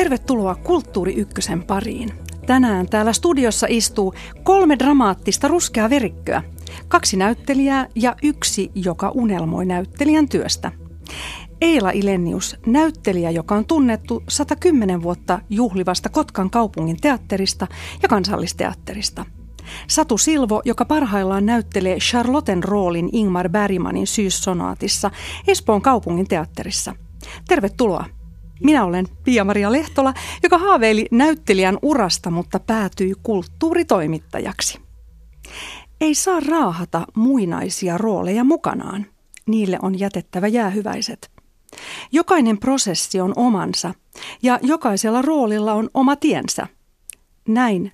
Tervetuloa Kulttuuri Ykkösen pariin. Tänään täällä studiossa istuu 3 dramaattista ruskeaa verikköä, 2 näyttelijää ja 1, joka unelmoi näyttelijän työstä. Eila Ilenius, näyttelijä, joka on tunnettu 110 vuotta juhlivasta Kotkan kaupungin teatterista ja kansallisteatterista. Satu Silvo, joka parhaillaan näyttelee Charlotten roolin Ingmar Bergmanin Syyssonaatissa Espoon kaupungin teatterissa. Tervetuloa. Minä olen Pia-Maria Lehtola, joka haaveili näyttelijän urasta, mutta päätyi kulttuuritoimittajaksi. Ei saa raahata muinaisia rooleja mukanaan. Niille on jätettävä jäähyväiset. Jokainen prosessi on omansa ja jokaisella roolilla on oma tiensä. Näin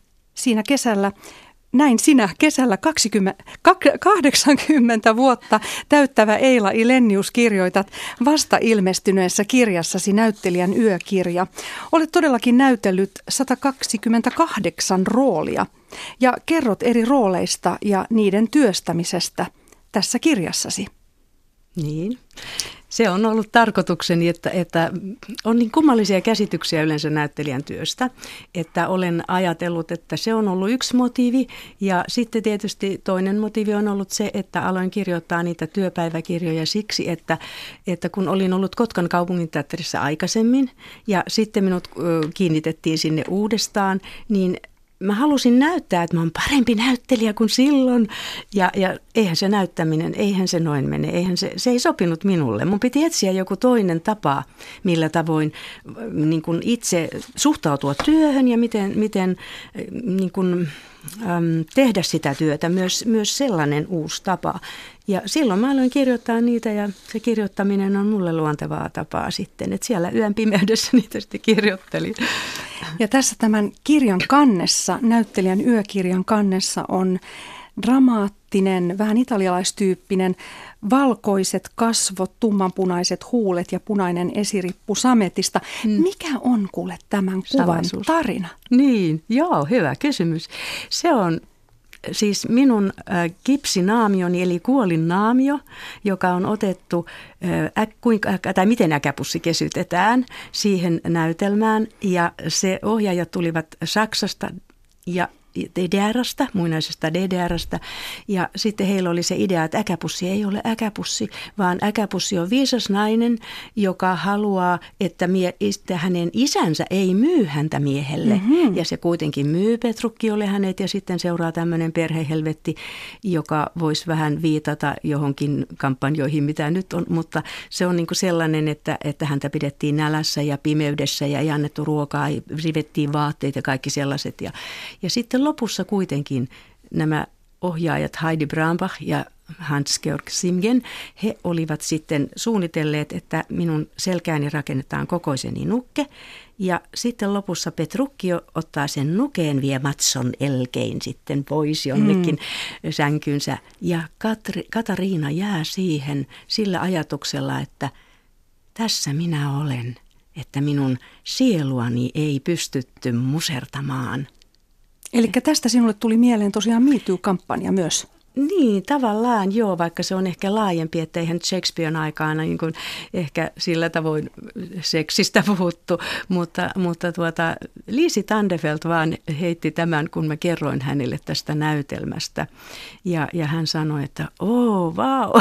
sinä kesällä 80 vuotta täyttävä Eila Ilenius kirjoitat vasta ilmestyneessä kirjassasi Näyttelijän yökirja. Olet todellakin näytellyt 128 roolia ja kerrot eri rooleista ja niiden työstämisestä tässä kirjassasi. Niin. Se on ollut tarkoitukseni, että on niin kummallisia käsityksiä yleensä näyttelijän työstä, että olen ajatellut, että se on ollut yksi motiivi ja sitten tietysti toinen motiivi on ollut se, että aloin kirjoittaa niitä työpäiväkirjoja siksi, että kun olin ollut Kotkan kaupunginteatterissa aikaisemmin ja sitten minut kiinnitettiin sinne uudestaan, niin mä halusin näyttää, että mä oon parempi näyttelijä kuin silloin ja eihän se näyttäminen, eihän se noin mene, se ei sopinut minulle. Mun piti etsiä joku toinen tapa, millä tavoin niin kuin itse suhtautua työhön ja miten niin kuin, tehdä sitä työtä, myös sellainen uusi tapa. Ja silloin mä aloin kirjoittaa niitä ja se kirjoittaminen on mulle luontevaa tapaa sitten, että siellä yön pimeydessä niitä sitten kirjoittelin. Ja tässä tämän kirjan kannessa, näyttelijän yökirjan kannessa on dramaattinen, vähän italialaistyyppinen, valkoiset kasvot, tummanpunaiset huulet ja punainen esirippu sametista. Mikä on kuule tämän kuvan tarina? Niin, joo, hyvä kysymys. Se on siis minun kipsinaamioni eli kuolinnaamio, joka on otettu, miten äkäpussi kesytetään siihen näytelmään. Ja se ohjaajat tulivat Saksasta ja DDR:stä, muinaisesta DDR:stä, ja sitten heillä oli se idea, että äkäpussi ei ole äkäpussi, vaan äkäpussi on viisas nainen, joka haluaa, että hänen isänsä ei myy häntä miehelle, ja se kuitenkin myy Petrukkiolle hänet, ja sitten seuraa tämmöinen perhehelvetti, joka voisi vähän viitata johonkin kampanjoihin, mitä nyt on, mutta se on niin kuin sellainen, että häntä pidettiin nälässä ja pimeydessä, ja ei annettu ruokaa, rivettiin vaatteet ja kaikki sellaiset, ja sitten lopussa kuitenkin nämä ohjaajat Heidi Brambach ja Hans-Georg Siemgen, he olivat sitten suunnitelleet, että minun selkääni rakennetaan kokoiseni nukke. Ja sitten lopussa Petrukkio ottaa sen nukeen, vie Matson elkein sitten pois jonnekin sänkynsä. Ja Katariina jää siihen sillä ajatuksella, että tässä minä olen, että minun sieluani ei pystytty musertamaan. Eli tästä sinulle tuli mieleen tosiaan Me Too-kampanja myös. Niin, tavallaan joo, vaikka se on ehkä laajempi, että eihän Shakespearen aikana niin kuin ehkä sillä tavoin seksistä puhuttu, mutta Liisi Tandefelt vaan heitti tämän, kun mä kerroin hänelle tästä näytelmästä. Ja hän sanoi, että vau,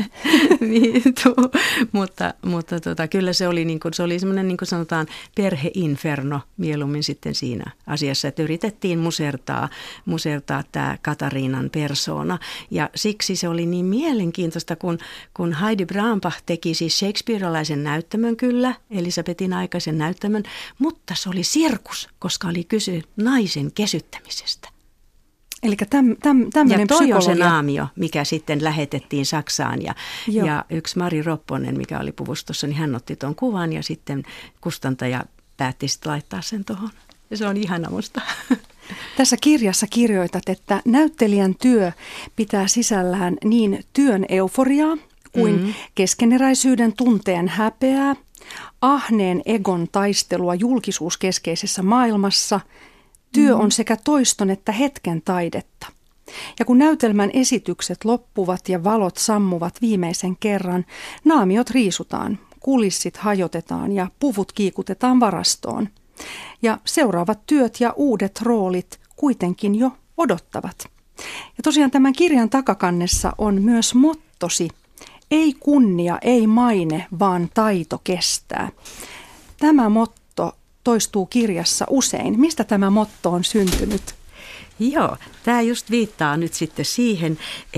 Me Too. Mutta kyllä se oli, niin kuin, se oli semmoinen, niin kuin sanotaan, perheinferno mieluummin sitten siinä asiassa, että yritettiin musertaa tämä Katariinan persoona. Ja siksi se oli niin mielenkiintoista, kun Heidi Brambach teki siis shakespearelaisen näyttämön kyllä, Elisabetin aikaisen näyttämön, mutta se oli sirkus, koska oli kyse naisen kesyttämisestä. Eli tämmöinen ja toi psykologia. On se naamio, mikä sitten lähetettiin Saksaan ja yksi Mari Ropponen, mikä oli puvustossa, niin hän otti tuon kuvan ja sitten kustantaja päätti sitten laittaa sen tuohon. Ja se on ihana musta. Tässä kirjassa kirjoitat, että näyttelijän työ pitää sisällään niin työn euforiaa kuin keskeneräisyyden tunteen häpeää, ahneen egon taistelua julkisuuskeskeisessä maailmassa. Työ on sekä toiston että hetken taidetta. Ja kun näytelmän esitykset loppuvat ja valot sammuvat viimeisen kerran, naamiot riisutaan, kulissit hajotetaan ja puvut kiikutetaan varastoon. Ja seuraavat työt ja uudet roolit kuitenkin jo odottavat. Ja tosiaan tämän kirjan takakannessa on myös mottosi: ei kunnia, ei maine, vaan taito kestää. Tämä motto toistuu kirjassa usein. Mistä tämä motto on syntynyt? Joo, tämä just viittaa nyt sitten siihen,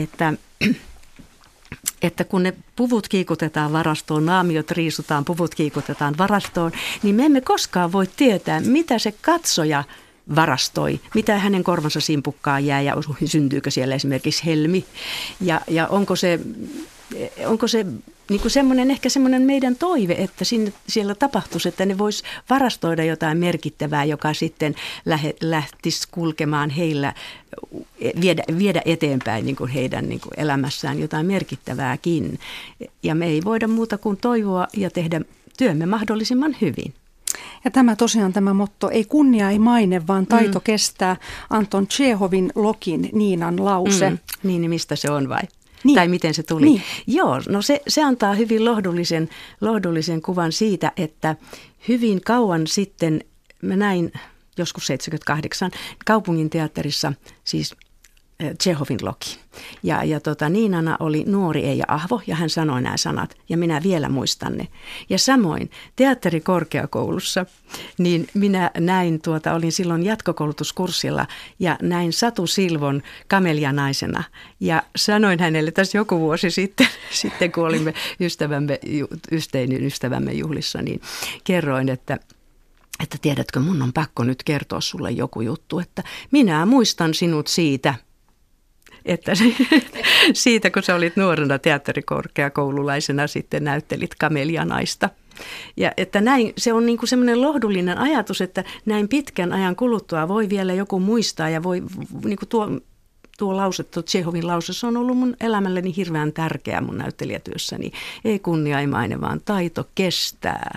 että kun ne puvut kiikutetaan varastoon, naamiot riisutaan, puvut kiikutetaan varastoon, niin me emme koskaan voi tietää, mitä se katsoja varastoi, mitä hänen korvansa simpukkaan jää ja syntyykö siellä esimerkiksi helmi ja onko se niin kuin ehkä semmoinen meidän toive, että siellä tapahtuisi, että ne vois varastoida jotain merkittävää, joka sitten lähtisi kulkemaan heillä, viedä eteenpäin niin kuin heidän niin kuin elämässään jotain merkittävääkin. Ja me ei voida muuta kuin toivoa ja tehdä työmme mahdollisimman hyvin. Ja tämä motto, ei kunnia, ei maine, vaan taito kestää, Anton Tšehovin Lokin Niinan lause. Niin, mistä se on vai? Niin. Tai miten se tuli? Niin. Joo, no se antaa hyvin lohdullisen kuvan siitä, että hyvin kauan sitten mä näin joskus 78 kaupunginteatterissa siis Tšehovin Loki. Ja Niinana oli nuori Eija Ahvo ja hän sanoi nämä sanat ja minä vielä muistan ne. Ja samoin teatterikorkeakoulussa, niin minä näin olin silloin jatkokoulutuskurssilla ja näin Satu Silvon Kamelianaisena. Ja sanoin hänelle tässä joku vuosi sitten kun olimme yhteinen ystävämme juhlissa, niin kerroin, että tiedätkö, mun on pakko nyt kertoa sulle joku juttu, että minä muistan sinut siitä, kun sä olit nuorena teatterikorkeakoululaisena sitten näyttelit Kamelianaista. Ja että näin, se on niin kuin semmoinen lohdullinen ajatus, että näin pitkän ajan kuluttua voi vielä joku muistaa ja voi niin kuin tuo lause, tuo Tšehovin lause, se on ollut mun elämälleni hirveän tärkeä mun näyttelijätyössäni. Ei kunnia, ei maine, vaan taito kestää.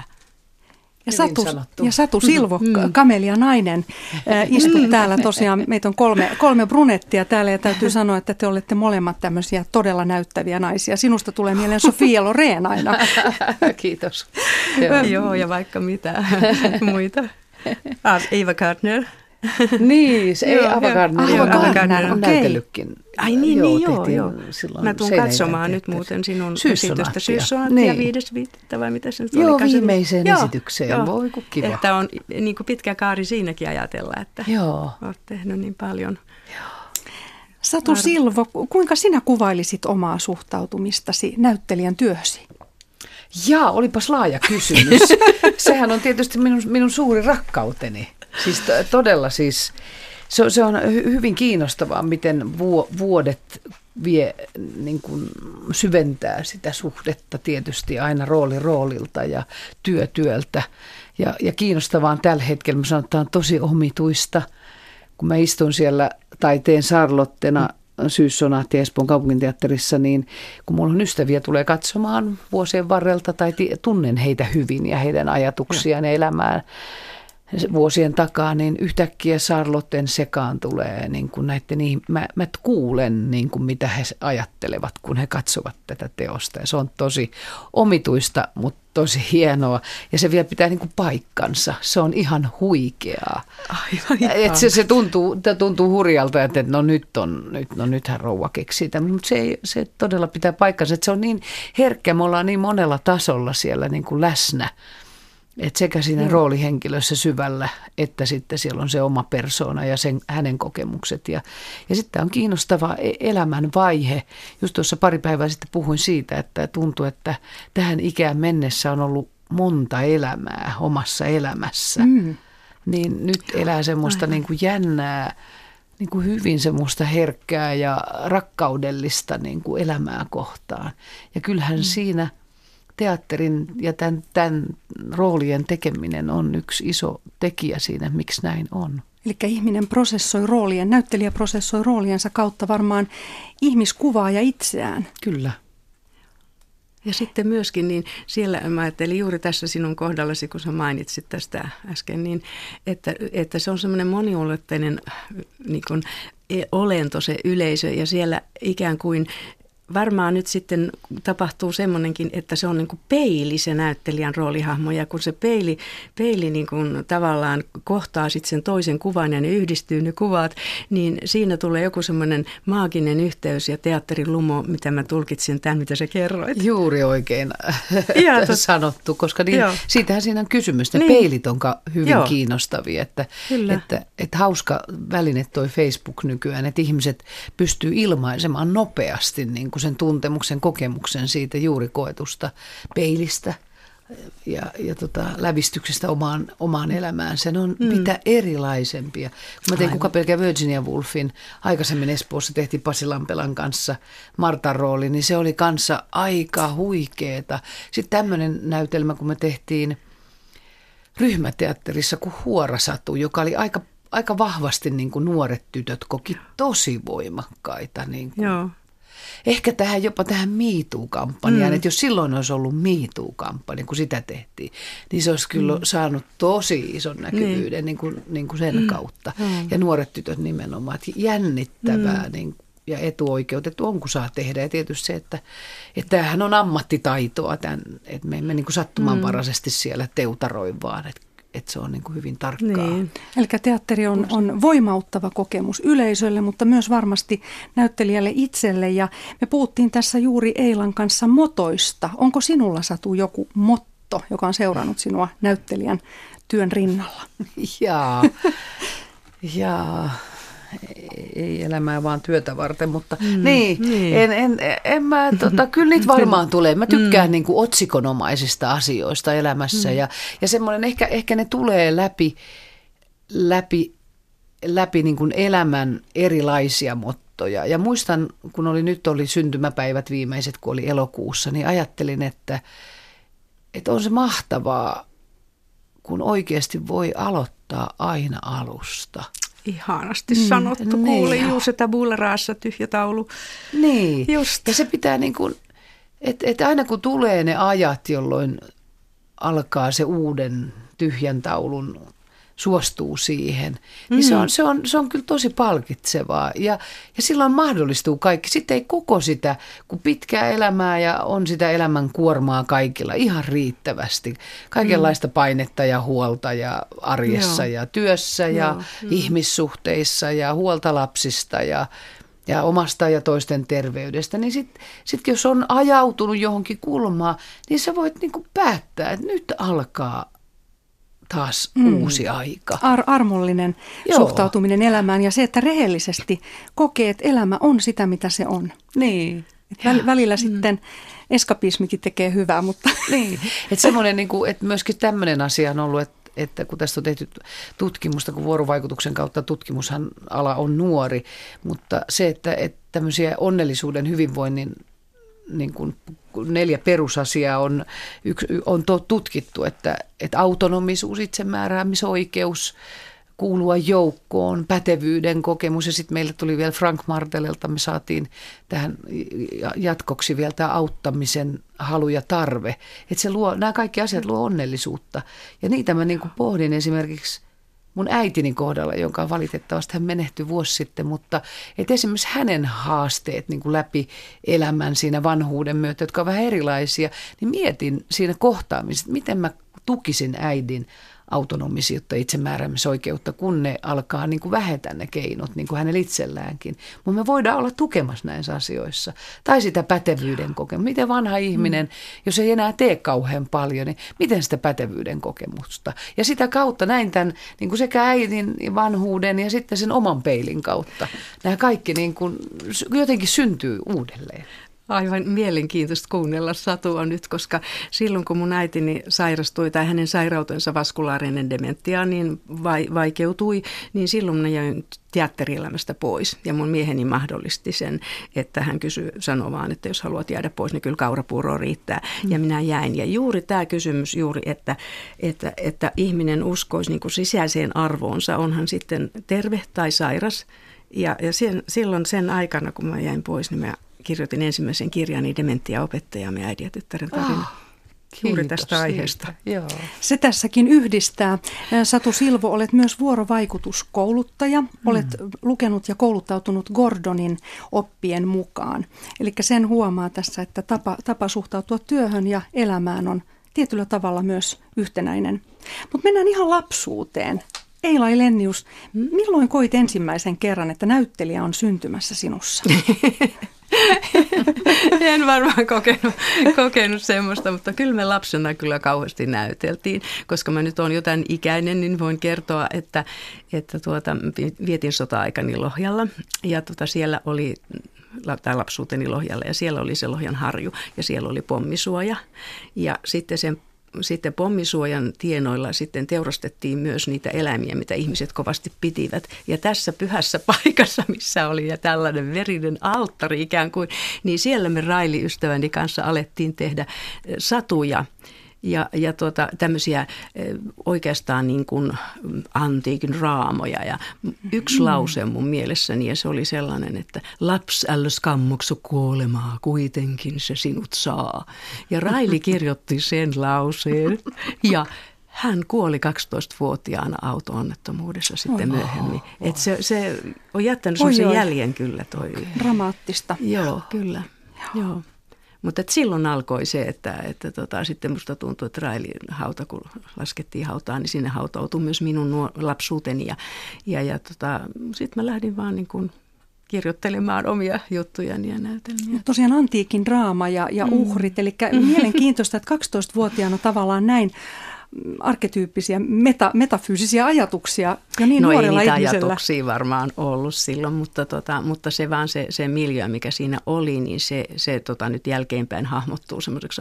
Ja Satu Silvo, Kamelianainen, istui täällä tosiaan. Meitä on kolme brunettia täällä ja täytyy sanoa, että te olette molemmat tämmöisiä todella näyttäviä naisia. Sinusta tulee mieleen Sofia Loren aina. Kiitos. Joo, ja vaikka mitä muita. Eva Gardner. Niin, se ei Ava Gardner on näytellytkin. Ai niin, joo. Mä tuun katsomaan nyt muuten sinun esitystä Syyssonaattia 5.5. vai mitä se nyt oli? Joo, viimeiseen esitykseen. Voi kun kiva. Että on niin kuin pitkä kaari siinäkin ajatella, että olet tehnyt niin paljon. Satu Silvo, kuinka sinä kuvailisit omaa suhtautumistasi näyttelijän työhösi? Jaa, olipas laaja kysymys. Sehän on tietysti minun suuri rakkauteni. Siis todella siis, se on hyvin kiinnostavaa, miten vuodet niin kuin syventää sitä suhdetta tietysti aina roolilta ja työltä. Ja kiinnostavaa on tällä hetkellä, mä sanon, että on tosi omituista, kun mä istun siellä taiteen Charlottena Syyssonaatti Espoon kaupunginteatterissa, niin kun mulla on ystäviä tulee katsomaan vuosien varrelta tai tunnen heitä hyvin ja heidän ajatuksiaan ja elämään vuosien takaa, niin yhtäkkiä Charlotten sekaan tulee niin kuin näiden, mä kuulen niin kuin mitä he ajattelevat, kun he katsovat tätä teosta. Ja se on tosi omituista, mutta tosi hienoa. Ja se vielä pitää niin kuin paikkansa. Se on ihan huikeaa. Että se tuntuu hurjalta, että nythän rouva keksii tämän. Mutta se todella pitää paikkansa. Että se on niin herkkä, me ollaan niin monella tasolla siellä niin kuin läsnä. Että sekä siinä roolihenkilössä syvällä, että sitten siellä on se oma persoona ja hänen kokemukset. Ja sitten on kiinnostava elämän vaihe. Just tuossa pari päivää sitten puhuin siitä, että tuntuu, että tähän ikään mennessä on ollut monta elämää omassa elämässä. Niin nyt elää semmoista niin kuin jännää, niin kuin hyvin semmoista herkkää ja rakkaudellista niin kuin elämää kohtaan. Ja kyllähän siinä teatterin ja tämän roolien tekeminen on yksi iso tekijä siinä, miksi näin on. Eli ihminen näyttelijä prosessoi rooliensa kautta varmaan ihmiskuvaa ja itseään. Kyllä. Ja sitten myöskin, niin siellä mä ajattelin juuri tässä sinun kohdallasi, kun sä mainitsit tästä äsken, niin että se on semmoinen moniulotteinen niin kuin olento, se yleisö, ja siellä ikään kuin varmaan nyt sitten tapahtuu semmoinenkin, että se on niin kuin peili se näyttelijän roolihahmo, ja kun se peili niin kuin tavallaan kohtaa sitten sen toisen kuvan ja ne yhdistyy ne kuvat, niin siinä tulee joku semmoinen maaginen yhteys ja teatterin lumo, mitä mä tulkitsin tämän, mitä sä kerroit. Juuri oikein sanottu, koska siitähän siinä on kysymys. Ne peilit on hyvin kiinnostavia, että hauska väline toi Facebook nykyään, että ihmiset pystyy ilmaisemaan nopeasti niin kuin sen tuntemuksen, kokemuksen siitä juuri koetusta peilistä ja lävistyksestä omaan elämään. Sen on mitä erilaisempia. Kun mä tein Kuka pelkää Virginia Woolfin, aikaisemmin Espoossa tehtiin Pasi Lampelan kanssa Martan rooli, niin se oli kanssa aika huikeeta. Sitten tämmöinen näytelmä, kun me tehtiin ryhmäteatterissa kuin Huorasatu, joka oli aika vahvasti niin kuin nuoret tytöt koki tosi voimakkaita. Niin kuin. Joo. Ehkä jopa tähän MeToo-kampanjaan, että jos silloin olisi ollut MeToo-kampanja, kun sitä tehtiin, niin se olisi kyllä saanut tosi ison näkyvyyden niin kuin sen kautta. Ja nuoret tytöt nimenomaan, että jännittävää ja etuoikeutettu on, kun saa tehdä. Ja tietysti se, että tämähän on ammattitaitoa, että me emme niin kuin sattumanvaraisesti siellä teutaroi, vaan että se on niin kuin hyvin tarkkaa. Niin. Eli teatteri on voimauttava kokemus yleisölle, mutta myös varmasti näyttelijälle itselle. Ja me puhuttiin tässä juuri Eilan kanssa motoista. Onko sinulla, Satu, joku motto, joka on seurannut sinua näyttelijän työn rinnalla? Jaa. Ei elämää vaan työtä varten, mutta kyllä niitä varmaan tulee. Mä tykkään niin kuin otsikonomaisista asioista elämässä ja semmoinen ehkä ne tulee läpi niin kuin elämän erilaisia mottoja. Ja muistan, kun nyt oli syntymäpäivät viimeiset, kun oli elokuussa, niin ajattelin, että on se mahtavaa, kun oikeasti voi aloittaa aina alusta. Ihanasti sanottu. Kuulin juuri sitä Bulleraassa tyhjä taulu. Niin. Just. Ja se pitää niin kuin, että aina kun tulee ne ajat, jolloin alkaa se uuden tyhjän taulun suostuu siihen, niin se on kyllä tosi palkitsevaa. Ja silloin mahdollistuu kaikki. Sitten ei koko sitä, kun pitkää elämää ja on sitä elämän kuormaa kaikilla ihan riittävästi. Kaikenlaista painetta ja huolta ja arjessa ja työssä ja ihmissuhteissa ja huolta lapsista ja omasta ja toisten terveydestä. Niin sit jos on ajautunut johonkin kulmaan, niin sä voit niinku päättää, että nyt alkaa taas uusi aika. Armollinen suhtautuminen elämään ja se, että rehellisesti kokee, että elämä on sitä, mitä se on. Niin. Välillä sitten eskapismikin tekee hyvää, mutta... Niin, että semmoinen, että myöskin tämmöinen asia on ollut, että kun tästä on tehty tutkimusta, kun vuorovaikutuksen kautta tutkimushan ala on nuori, mutta se, että tämmöisiä onnellisuuden, hyvinvoinnin niin kuin 4 perusasiaa on tutkittu, että autonomisuus, itsemääräämisoikeus, kuulua joukkoon, pätevyyden kokemus ja sitten meille tuli vielä Frank Martelelta, me saatiin tähän jatkoksi vielä tämä auttamisen halu ja tarve. Että nämä kaikki asiat luo onnellisuutta ja niitä mä niin kuin pohdin esimerkiksi mun äitini kohdalla, jonka valitettavasti hän menehtyi vuosi sitten, mutta että esimerkiksi hänen haasteet niin kuin läpi elämän siinä vanhuuden myötä, jotka on vähän erilaisia, niin mietin siinä kohtaamisessa, miten mä tukisin äidin autonomisuutta, itsemääräämisoikeutta, kun ne alkaa niin kuin vähetä ne keinot, niin kuin hänellä itselläänkin. Mutta me voidaan olla tukemassa näissä asioissa. Tai sitä pätevyyden kokemusta. Miten vanha ihminen, jos ei enää tee kauhean paljon, niin miten sitä pätevyyden kokemusta? Ja sitä kautta näin tämän niin kuin sekä äidin vanhuuden ja sitten sen oman peilin kautta. Nämä kaikki niin kuin jotenkin syntyy uudelleen. Aivan mielenkiintoista kuunnella Satua nyt, koska silloin kun mun äitini sairastui tai hänen sairautensa vaskulaarinen dementia niin vaikeutui, niin silloin minä jäin teatterielämästä pois. Ja mun mieheni mahdollisti sen, että hän sanoi vaan, että jos haluat jäädä pois, niin kyllä kaurapuuroa riittää. Ja minä jäin. Ja juuri tämä kysymys, että ihminen uskoisi niin kuin sisäiseen arvoonsa, onhan sitten terve tai sairas. Ja silloin sen aikana, kun mä jäin pois, niin mä kirjoitin ensimmäisen kirjani Dementia-opettajamme äidin ja tyttären tarina. juuri tästä aiheesta. Joo. Se tässäkin yhdistää. Satu Silvo, olet myös vuorovaikutuskouluttaja. Olet lukenut ja kouluttautunut Gordonin oppien mukaan. Eli sen huomaa tässä, että tapa suhtautua työhön ja elämään on tietyllä tavalla myös yhtenäinen. Mutta mennään ihan lapsuuteen. Eila Elenius, milloin koit ensimmäisen kerran, että näyttelijä on syntymässä sinussa? En varmaan kokenut semmoista, mutta kyllä me lapsena kyllä kauheasti näyteltiin. Koska mä nyt olen jo tämän ikäinen, niin voin kertoa, että vietin sota-aikani Lohjalla ja siellä oli tai lapsuuteni Lohjalla ja siellä oli se Lohjan harju ja siellä oli pommisuoja ja sitten pommisuojan tienoilla sitten teurastettiin myös niitä eläimiä, mitä ihmiset kovasti pitivät. Ja tässä pyhässä paikassa, missä oli ja tällainen verinen alttari ikään kuin, niin siellä me Raili-ystäväni kanssa alettiin tehdä satuja. Ja tämmöisiä oikeastaan niin kuin antiikin raamoja. Ja yksi lause mun mielessäni, ja se oli sellainen, että laps älös kammoksu kuolemaa, kuitenkin se sinut saa. Ja Raili kirjoitti sen lauseen, ja hän kuoli 12-vuotiaana auto-onnettomuudessa sitten myöhemmin. Että se on jättänyt semmoisen jäljen kyllä toi. Dramaattista. Joo, kyllä. Joo. Mutta silloin alkoi se, että sitten musta tuntui, että Railin hauta, kun laskettiin hautaan, niin sinne hautautui myös minun lapsuuteni. Sitten mä lähdin vaan niin kuin kirjoittelemaan omia juttujani ja näytelmiä. Tosiaan antiikin draama ja uhrit, eli mielenkiintoista, että 12-vuotiaana tavallaan näin arkketyyppisiä metafyysisiä ajatuksia ja niin nuorella ei niitä ihmisellä. ajatuksia varmaan ollut silloin, mutta se vaan se miljö, mikä siinä oli, niin se nyt jälkeenpäin hahmottuu semmoiseksi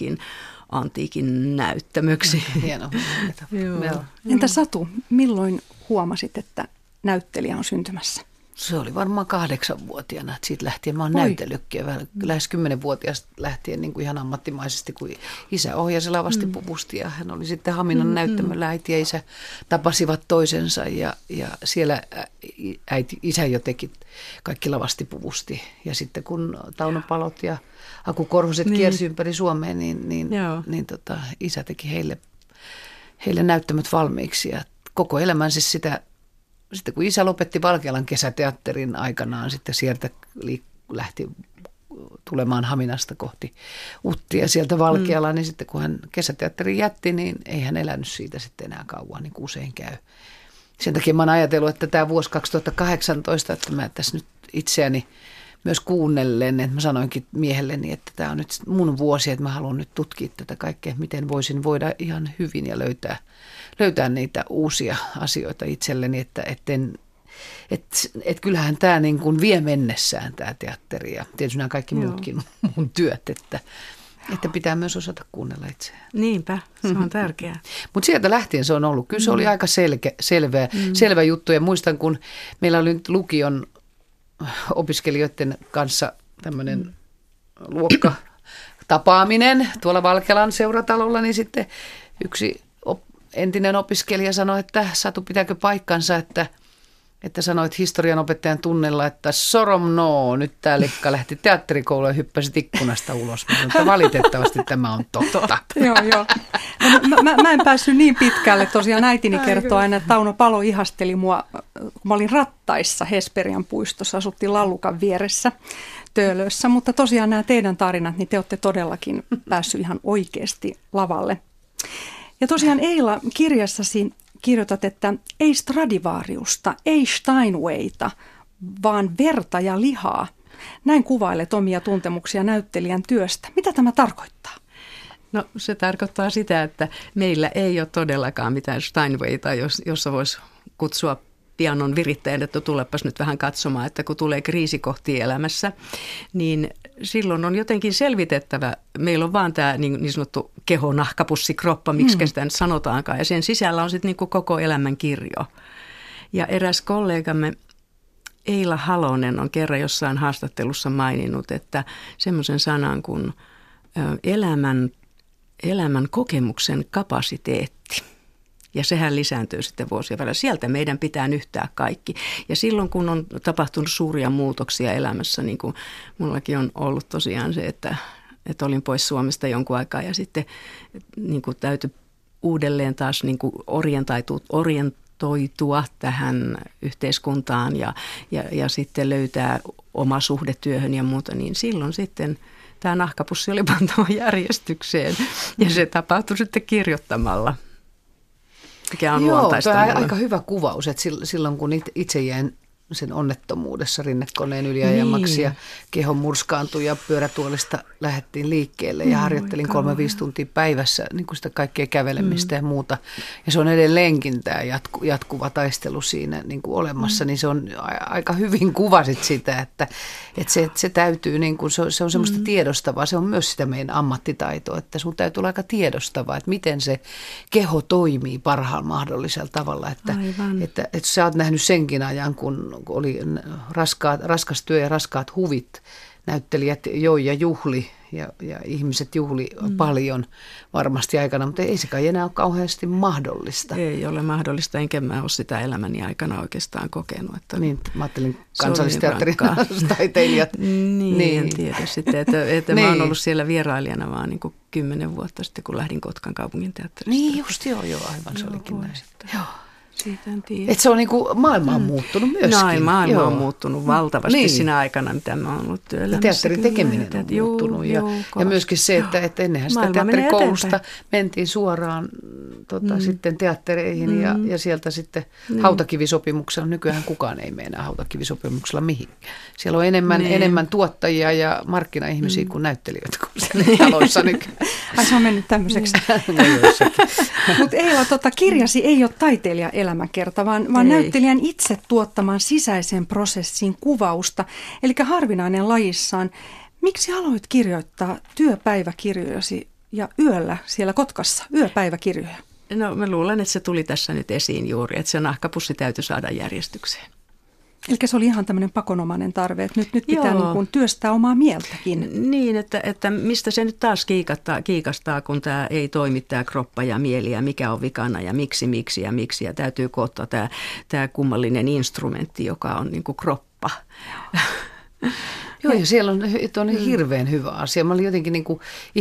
antiikin näyttämöksi. Hieno. Entä Satu, milloin huomasit, että näyttelijä on syntymässä? Se oli varmaan 8-vuotiaana, että siitä lähtien mä oon näytellytkin lähes 10-vuotiaasta lähtien niin kuin ihan ammattimaisesti, kun isä ohjasi lavastipuvusti ja hän oli sitten Haminan näyttämöllä. Äiti ja isä tapasivat toisensa ja siellä isä jo teki kaikki lavastipuvusti. Ja sitten kun Tauno Palot ja Aku Korhoset kiersi ympäri Suomeen, niin isä teki heille näyttämöt valmiiksi ja koko elämänsä sitten kun isä lopetti Valkealan kesäteatterin aikanaan, sitten sieltä lähti tulemaan Haminasta kohti Uttia sieltä Valkealaan, niin sitten kun hän kesäteatterin jätti, niin ei hän elänyt siitä sitten enää kauan, niin kuin usein käy. Sen takia mä oon ajatellut, että tämä vuosi 2018, että mä tässä nyt itseäni myös kuunnellen, että mä sanoinkin miehelleni, että tämä on nyt mun vuosi, että mä haluan nyt tutkia tätä kaikkea, miten voisin voida ihan hyvin ja löytää niitä uusia asioita itselleni, että kyllähän tämä niin kuin vie mennessään tämä teatteri ja tietysti nämä kaikki muutkin mun työt, että pitää myös osata kuunnella itseään. Niinpä, se on tärkeää. Mutta sieltä lähtien se on ollut. Kyllä se oli aika selvä juttu ja muistan, kun meillä oli nyt lukion opiskelijoiden kanssa tämmöinen luokkatapaaminen tuolla Valkealan seuratalolla, niin sitten yksi entinen opiskelija sanoi, että Satu, pitääkö paikkansa, että sanoit historianopettajan tunnella, että sorom no, nyt tämä Lekka lähti teatterikouluun ja hyppäsi ikkunasta ulos. Mä sanoin, että valitettavasti tämä on totta. Joo. Mä en päässyt niin pitkälle. Tosiaan äitini kertoo aina, että Tauno Palo ihasteli mua, kun mä olin rattaissa Hesperian puistossa, asuttiin Lallukan vieressä Töölössä. Mutta tosiaan nämä teidän tarinat, niin te olette todellakin päässyt ihan oikeasti lavalle. Ja tosiaan Eila, kirjassasi kirjoitat, että ei Stradivariusta, ei Steinwayta, vaan verta ja lihaa. Näin kuvailet omia tuntemuksia näyttelijän työstä. Mitä tämä tarkoittaa? No se tarkoittaa sitä, että meillä ei ole todellakaan mitään Steinwayta, jossa voisi kutsua pianon virittäjän, että tulepas nyt vähän katsomaan, että kun tulee kriisikohtia elämässä, niin silloin on jotenkin selvitettävä. Meillä on vaan tämä niin sanottu keho, nahkapussi, kroppa, miksi sitä nyt sanotaankaan. Ja sen sisällä on sitten niin koko elämän kirjo. Ja eräs kollegamme Eila Halonen on kerran jossain haastattelussa maininnut, että semmoisen sanan kuin elämän kokemuksen kapasiteetti. Ja sehän lisääntyy sitten vuosien välillä. Sieltä meidän pitää nyhtää kaikki. Ja silloin, kun on tapahtunut suuria muutoksia elämässä, niin kuin mullakin on ollut tosiaan se, että että olin pois Suomesta jonkun aikaa ja sitten niin kuin täytyi uudelleen taas niin kuin orientoitua tähän yhteiskuntaan ja sitten löytää oma suhde työhön ja muuta, niin silloin sitten tämä nahkapussi oli pantava järjestykseen ja se tapahtui sitten kirjoittamalla, mikä on luontaista. Joo, tämä on aika hyvä kuvaus, että silloin kun itse jäin sen onnettomuudessa rinnekoneen yliajamaksi ja keho murskaantui ja pyörätuolista lähdettiin liikkeelle ja harjoittelin 3-5 tuntia päivässä niin kuin sitä kaikkea kävelemistä ja muuta. Ja se on edelleenkin tämä jatkuva taistelu siinä niin kuin olemassa, niin se on aika hyvin kuvasit sitä, että se täytyy, niin kuin, se on semmoista tiedostavaa, se on myös sitä meidän ammattitaitoa, että sun täytyy olla aika tiedostavaa, että miten se keho toimii parhaalla mahdollisella tavalla, että sä oot nähnyt senkin ajan, kun oli raskas työ ja raskaat huvit, näyttelijät joi ja juhli ja ihmiset juhli paljon varmasti aikana, mutta ei se kai enää ole kauheasti mahdollista. Ei ole mahdollista, enkä mä ole sitä elämäni aikana oikeastaan kokenut. Että niin, mä ajattelin Kansallisteatterin taiteilijat. Niin, en tiedä sitten, että mä oon ollut siellä vierailijana vaan niin kuin 10 vuotta sitten, kun lähdin Kotkan kaupunginteatterista. Niin just joo, aivan se olikin näin. Joo. Siitä en tiedä. Että se on niinku, maailma on muuttunut myöskin. Maailma on muuttunut valtavasti sinä aikana, mitä mä oon ollut työelämässä. Teatterin tekeminen on muuttunut. Ja myöskin se, että ennenhän sitä teatterikoulusta mentiin suoraan sitten teattereihin ja sieltä sitten hautakivisopimuksella. Nykyään kukaan ei mene enää hautakivisopimuksella mihin. Siellä on enemmän tuottajia ja markkinaihmisiä kuin näyttelijöitä kuin taloissa nykyään. Ai se on mennyt tämmöiseksi. Mutta Eila, kirjasi ei ole taiteilija elämäkerta, vaan näyttelijän itse tuottaman sisäisen prosessin kuvausta, eli harvinainen lajissaan. Miksi aloit kirjoittaa työpäiväkirjojasi ja yöllä siellä Kotkassa, yöpäiväkirjoja? No mä luulen, että se tuli tässä nyt esiin juuri, että se nahkapussi täytyy saada järjestykseen. Eli se oli ihan tämmöinen pakonomainen tarve, että nyt pitää niin kuin työstää omaa mieltäkin. Niin, että mistä se nyt taas kiikastaa, kun tämä ei toimi tämä kroppa ja mieli ja mikä on vikana ja miksi ja täytyy koottaa tämä kummallinen instrumentti, joka on niin kuin kroppa. Joo, ja siellä on hirveän hyvä asia. Mä olin jotenkin niin kuin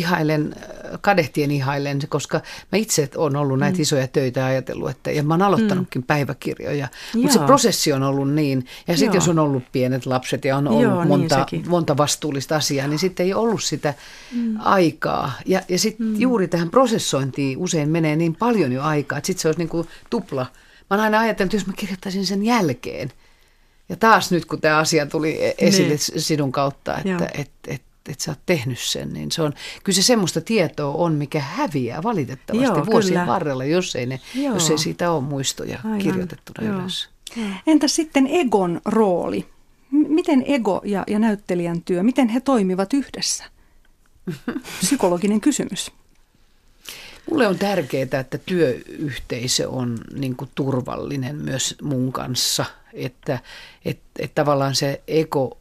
ihailen, koska mä itse olen ollut näitä isoja töitä ja ajatellut, ja mä oon aloittanutkin päiväkirjoja, mutta se prosessi on ollut niin. Ja sitten jos on ollut pienet lapset ja on ollut monta vastuullista asiaa, niin sitten ei ollut sitä aikaa. Ja sitten juuri tähän prosessointiin usein menee niin paljon jo aikaa, että sitten se olisi niin kuin tupla. Mä oon aina ajatellut, että jos mä kirjoittaisin sen jälkeen, ja taas nyt, kun tämä asia tuli esille sinun kautta, että sä oot tehnyt sen, niin se on, kyllä se semmoista tietoa on, mikä häviää valitettavasti vuosien varrella, jos ei siitä ole muistoja kirjoitettuna ylös. Entä sitten egon rooli? Miten ego ja näyttelijän työ, miten he toimivat yhdessä? Psykologinen kysymys. Mulle on tärkeää, että työyhteisö on niin kuin turvallinen myös mun kanssa, että tavallaan se ego,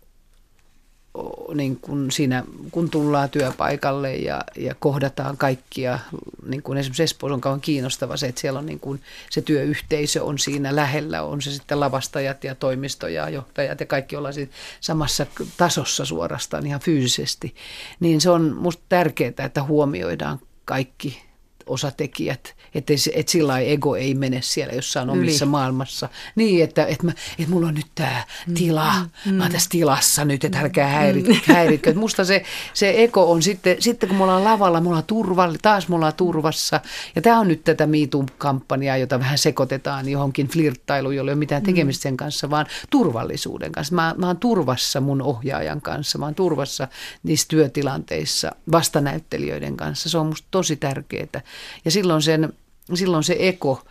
niin kuin siinä, kun tullaan työpaikalle ja kohdataan kaikkia, niin kuin esimerkiksi Espoossa on kauan kiinnostava se, että siellä on niin kuin se työyhteisö on siinä lähellä, on se sitten lavastajat ja toimistoja, johtajat ja kaikki ollaan siinä samassa tasossa suorastaan ihan fyysisesti, niin se on musta tärkeää, että huomioidaan kaikki osatekijät, että sillä ego ei mene siellä jossain omissa maailmassa. Niin, että mulla on nyt tämä tila, mä oon tässä tilassa nyt, että älkää häiritkö. Musta se ego on sitten kun me ollaan lavalla, me ollaan turvassa. Ja tämä on nyt tätä Me Too-kampanjaa, jota vähän sekoitetaan johonkin flirttailuun, jolla ei ole mitään tekemistä sen kanssa, vaan turvallisuuden kanssa. Mä oon turvassa mun ohjaajan kanssa, mä oon turvassa niissä työtilanteissa vastanäyttelijöiden kanssa. Se on musta tosi tärkeää. Ja silloin se ego,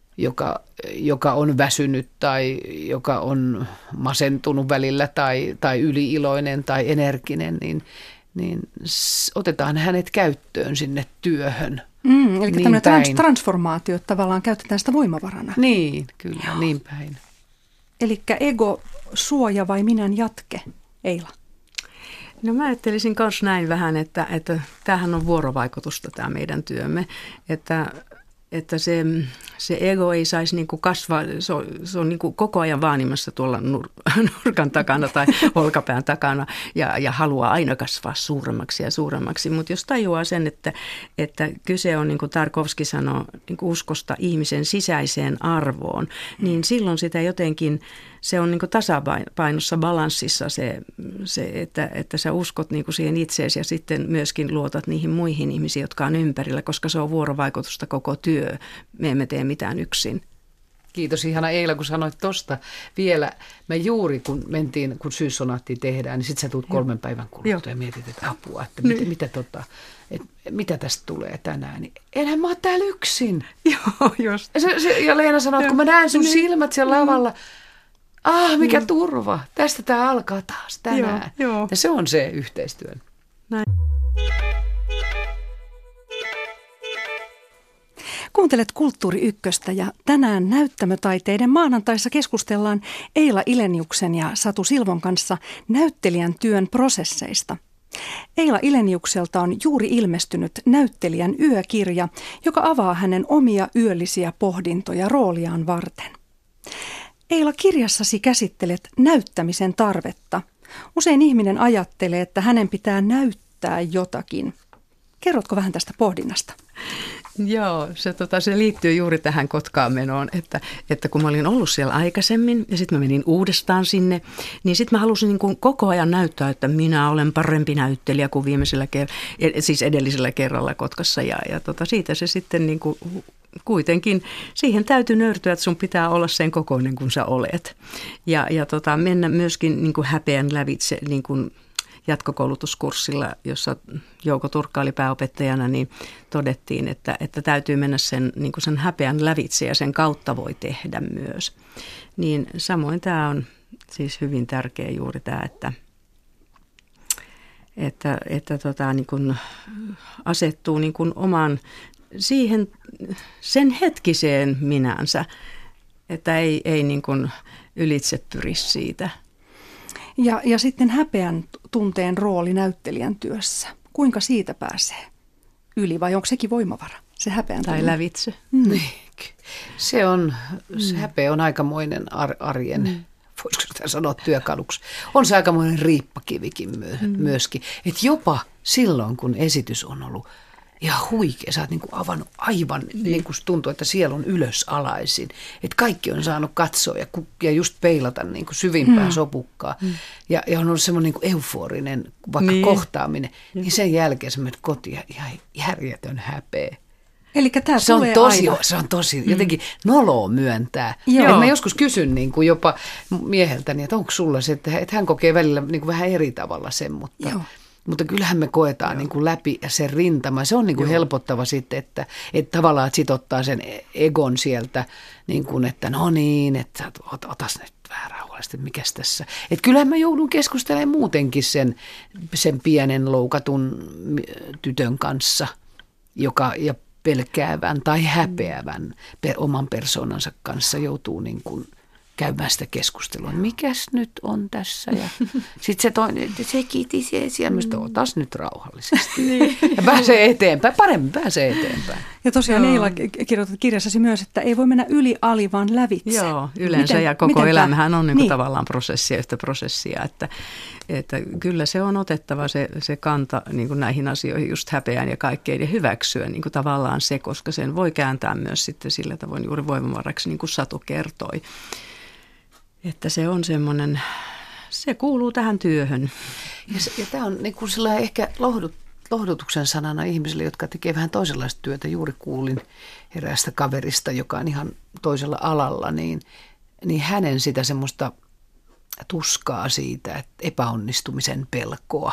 joka on väsynyt tai joka on masentunut välillä tai yliiloinen tai energinen, niin otetaan hänet käyttöön sinne työhön. Eli niin tämmöinen transformaatio, tavallaan käytetään sitä voimavarana. Niin, kyllä, niin päin. Eli ego suoja vai minän jatke, Eila? No mä ajattelisin myös näin vähän, että tämähän on vuorovaikutusta tämä meidän työmme, että se ego ei saisi niin kuin kasvaa, se on niin kuin koko ajan vaanimassa tuolla nurkan takana tai olkapään takana ja haluaa aina kasvaa suuremmaksi ja suuremmaksi. Mutta jos tajuaa sen, että kyse on, niin kuin Tarkovski sanoo, niin kuin uskosta ihmisen sisäiseen arvoon, niin silloin sitä jotenkin, se on niin kuin tasapainossa, balanssissa se että sä uskot niin kuin siihen itseesi ja sitten myöskin luotat niihin muihin ihmisiin, jotka on ympärillä, koska se on vuorovaikutusta koko työ. Me emme tee mitään yksin. Kiitos ihana Eila, kun sanoit tuosta vielä. Mä juuri kun mentiin, kun syyssonaattia tehdään, niin sit sä tuut 3 päivän kuluttua ja mietit, että apua, että mitä tästä tulee tänään. Niin enhän mä oon täällä yksin. Joo, just. Ja Leena sanoi, että kun mä näen sun silmät siellä lavalla, mikä turva, tästä tää alkaa taas tänään. Joo. Ja se on se yhteistyö. Näin. Kuuntelet Kulttuuri Ykköstä ja tänään näyttämötaiteiden maanantaissa keskustellaan Eila Ileniuksen ja Satu Silvon kanssa näyttelijän työn prosesseista. Eila Ileniukselta on juuri ilmestynyt näyttelijän yökirja, joka avaa hänen omia yöllisiä pohdintoja rooliaan varten. Eila, kirjassasi käsittelet näyttämisen tarvetta. Usein ihminen ajattelee, että hänen pitää näyttää jotakin. Kerrotko vähän tästä pohdinnasta? Joo, se liittyy juuri tähän Kotkaan menoon, että kun mä olin ollut siellä aikaisemmin ja sitten mä menin uudestaan sinne, niin sitten mä halusin niin kuin koko ajan näyttää, että minä olen parempi näyttelijä kuin siis edellisellä kerralla Kotkassa ja siitä se sitten niin kuin kuitenkin siihen täytyy nöyrtyä, että sun pitää olla sen kokoinen kuin sä olet ja mennä myöskin niin kuin häpeän lävitse niin kuin jatkokoulutuskurssilla, jossa Jouko Turkka oli pääopettajana, niin todettiin, että täytyy mennä niin kuin sen häpeän lävitse ja sen kautta voi tehdä myös. Niin samoin tämä on siis hyvin tärkeä juuri tämä, että niin kuin asettuu niin kuin oman siihen sen hetkiseen minänsä, että ei niin kuin ylitse pyri siitä. Ja sitten häpeän tunteen rooli näyttelijän työssä. Kuinka siitä pääsee yli vai onko sekin voimavara, se häpeän tunne? Tai lävitse. Se häpeä on aikamoinen arjen, voisiko sitä sanoa työkaluksi. On se aikamoinen riippakivikin myöskin. Että jopa silloin, kun esitys on ollut ihan huikea, sä oot niin kuin avannut aivan, niin kuin tuntuu, että siellä on ylösalaisin. Että kaikki on saanut katsoa ja just peilata niin kuin syvimpää sopukkaa. Ja on ollut semmoinen niin kuin euforinen vaikka kohtaaminen. Niin sen jälkeen sä menet kotiin ja ihan järjetön häpeä. Elikkä tämä tulee aina. Se on tosi jotenkin noloa myöntää. Mä joskus kysyn niin kuin jopa mieheltäni, että onko sulla se, että hän kokee välillä niin kuin vähän eri tavalla sen, mutta kyllähän me koetaan niin kuin läpi sen rintama. Se on niin kuin helpottava sitten, että tavallaan sit ottaa sen egon sieltä, niin kuin, että no niin, että otas nyt vähän rauhallisesti, mikäs tässä. Että kyllähän mä joudun keskustelemaan muutenkin sen pienen loukatun tytön kanssa, joka ja pelkäävän tai häpeävän oman persoonansa kanssa joutuu niin kuin käymään sitä keskustelua. Mikäs nyt on tässä? Ja sitten se toinen, se kiiti siellä, otas nyt rauhallisesti. Ja pääsee eteenpäin, paremmin pääsee eteenpäin. Ja tosiaan Eila kirjoitat kirjassasi myös, että ei voi mennä yli, ali, vaan lävitse. Joo, yleensä ja koko elämähän on niin kuin tavallaan prosessia, yhtä prosessia, että kyllä se on otettava se kanta niin kuin näihin asioihin, just häpeään ja kaikkeen, ja hyväksyä niin kuin tavallaan se, koska sen voi kääntää myös sitten sillä tavoin juuri voimavaraksi, niin kuin Satu kertoi. Että se on semmoinen, se kuuluu tähän työhön. Ja tämä on niin kuin sellainen ehkä lohdutuksen sanana ihmisille, jotka tekee vähän toisenlaista työtä. Juuri kuulin eräästä kaverista, joka on ihan toisella alalla, niin hänen sitä semmoista tuskaa siitä, että epäonnistumisen pelkoa,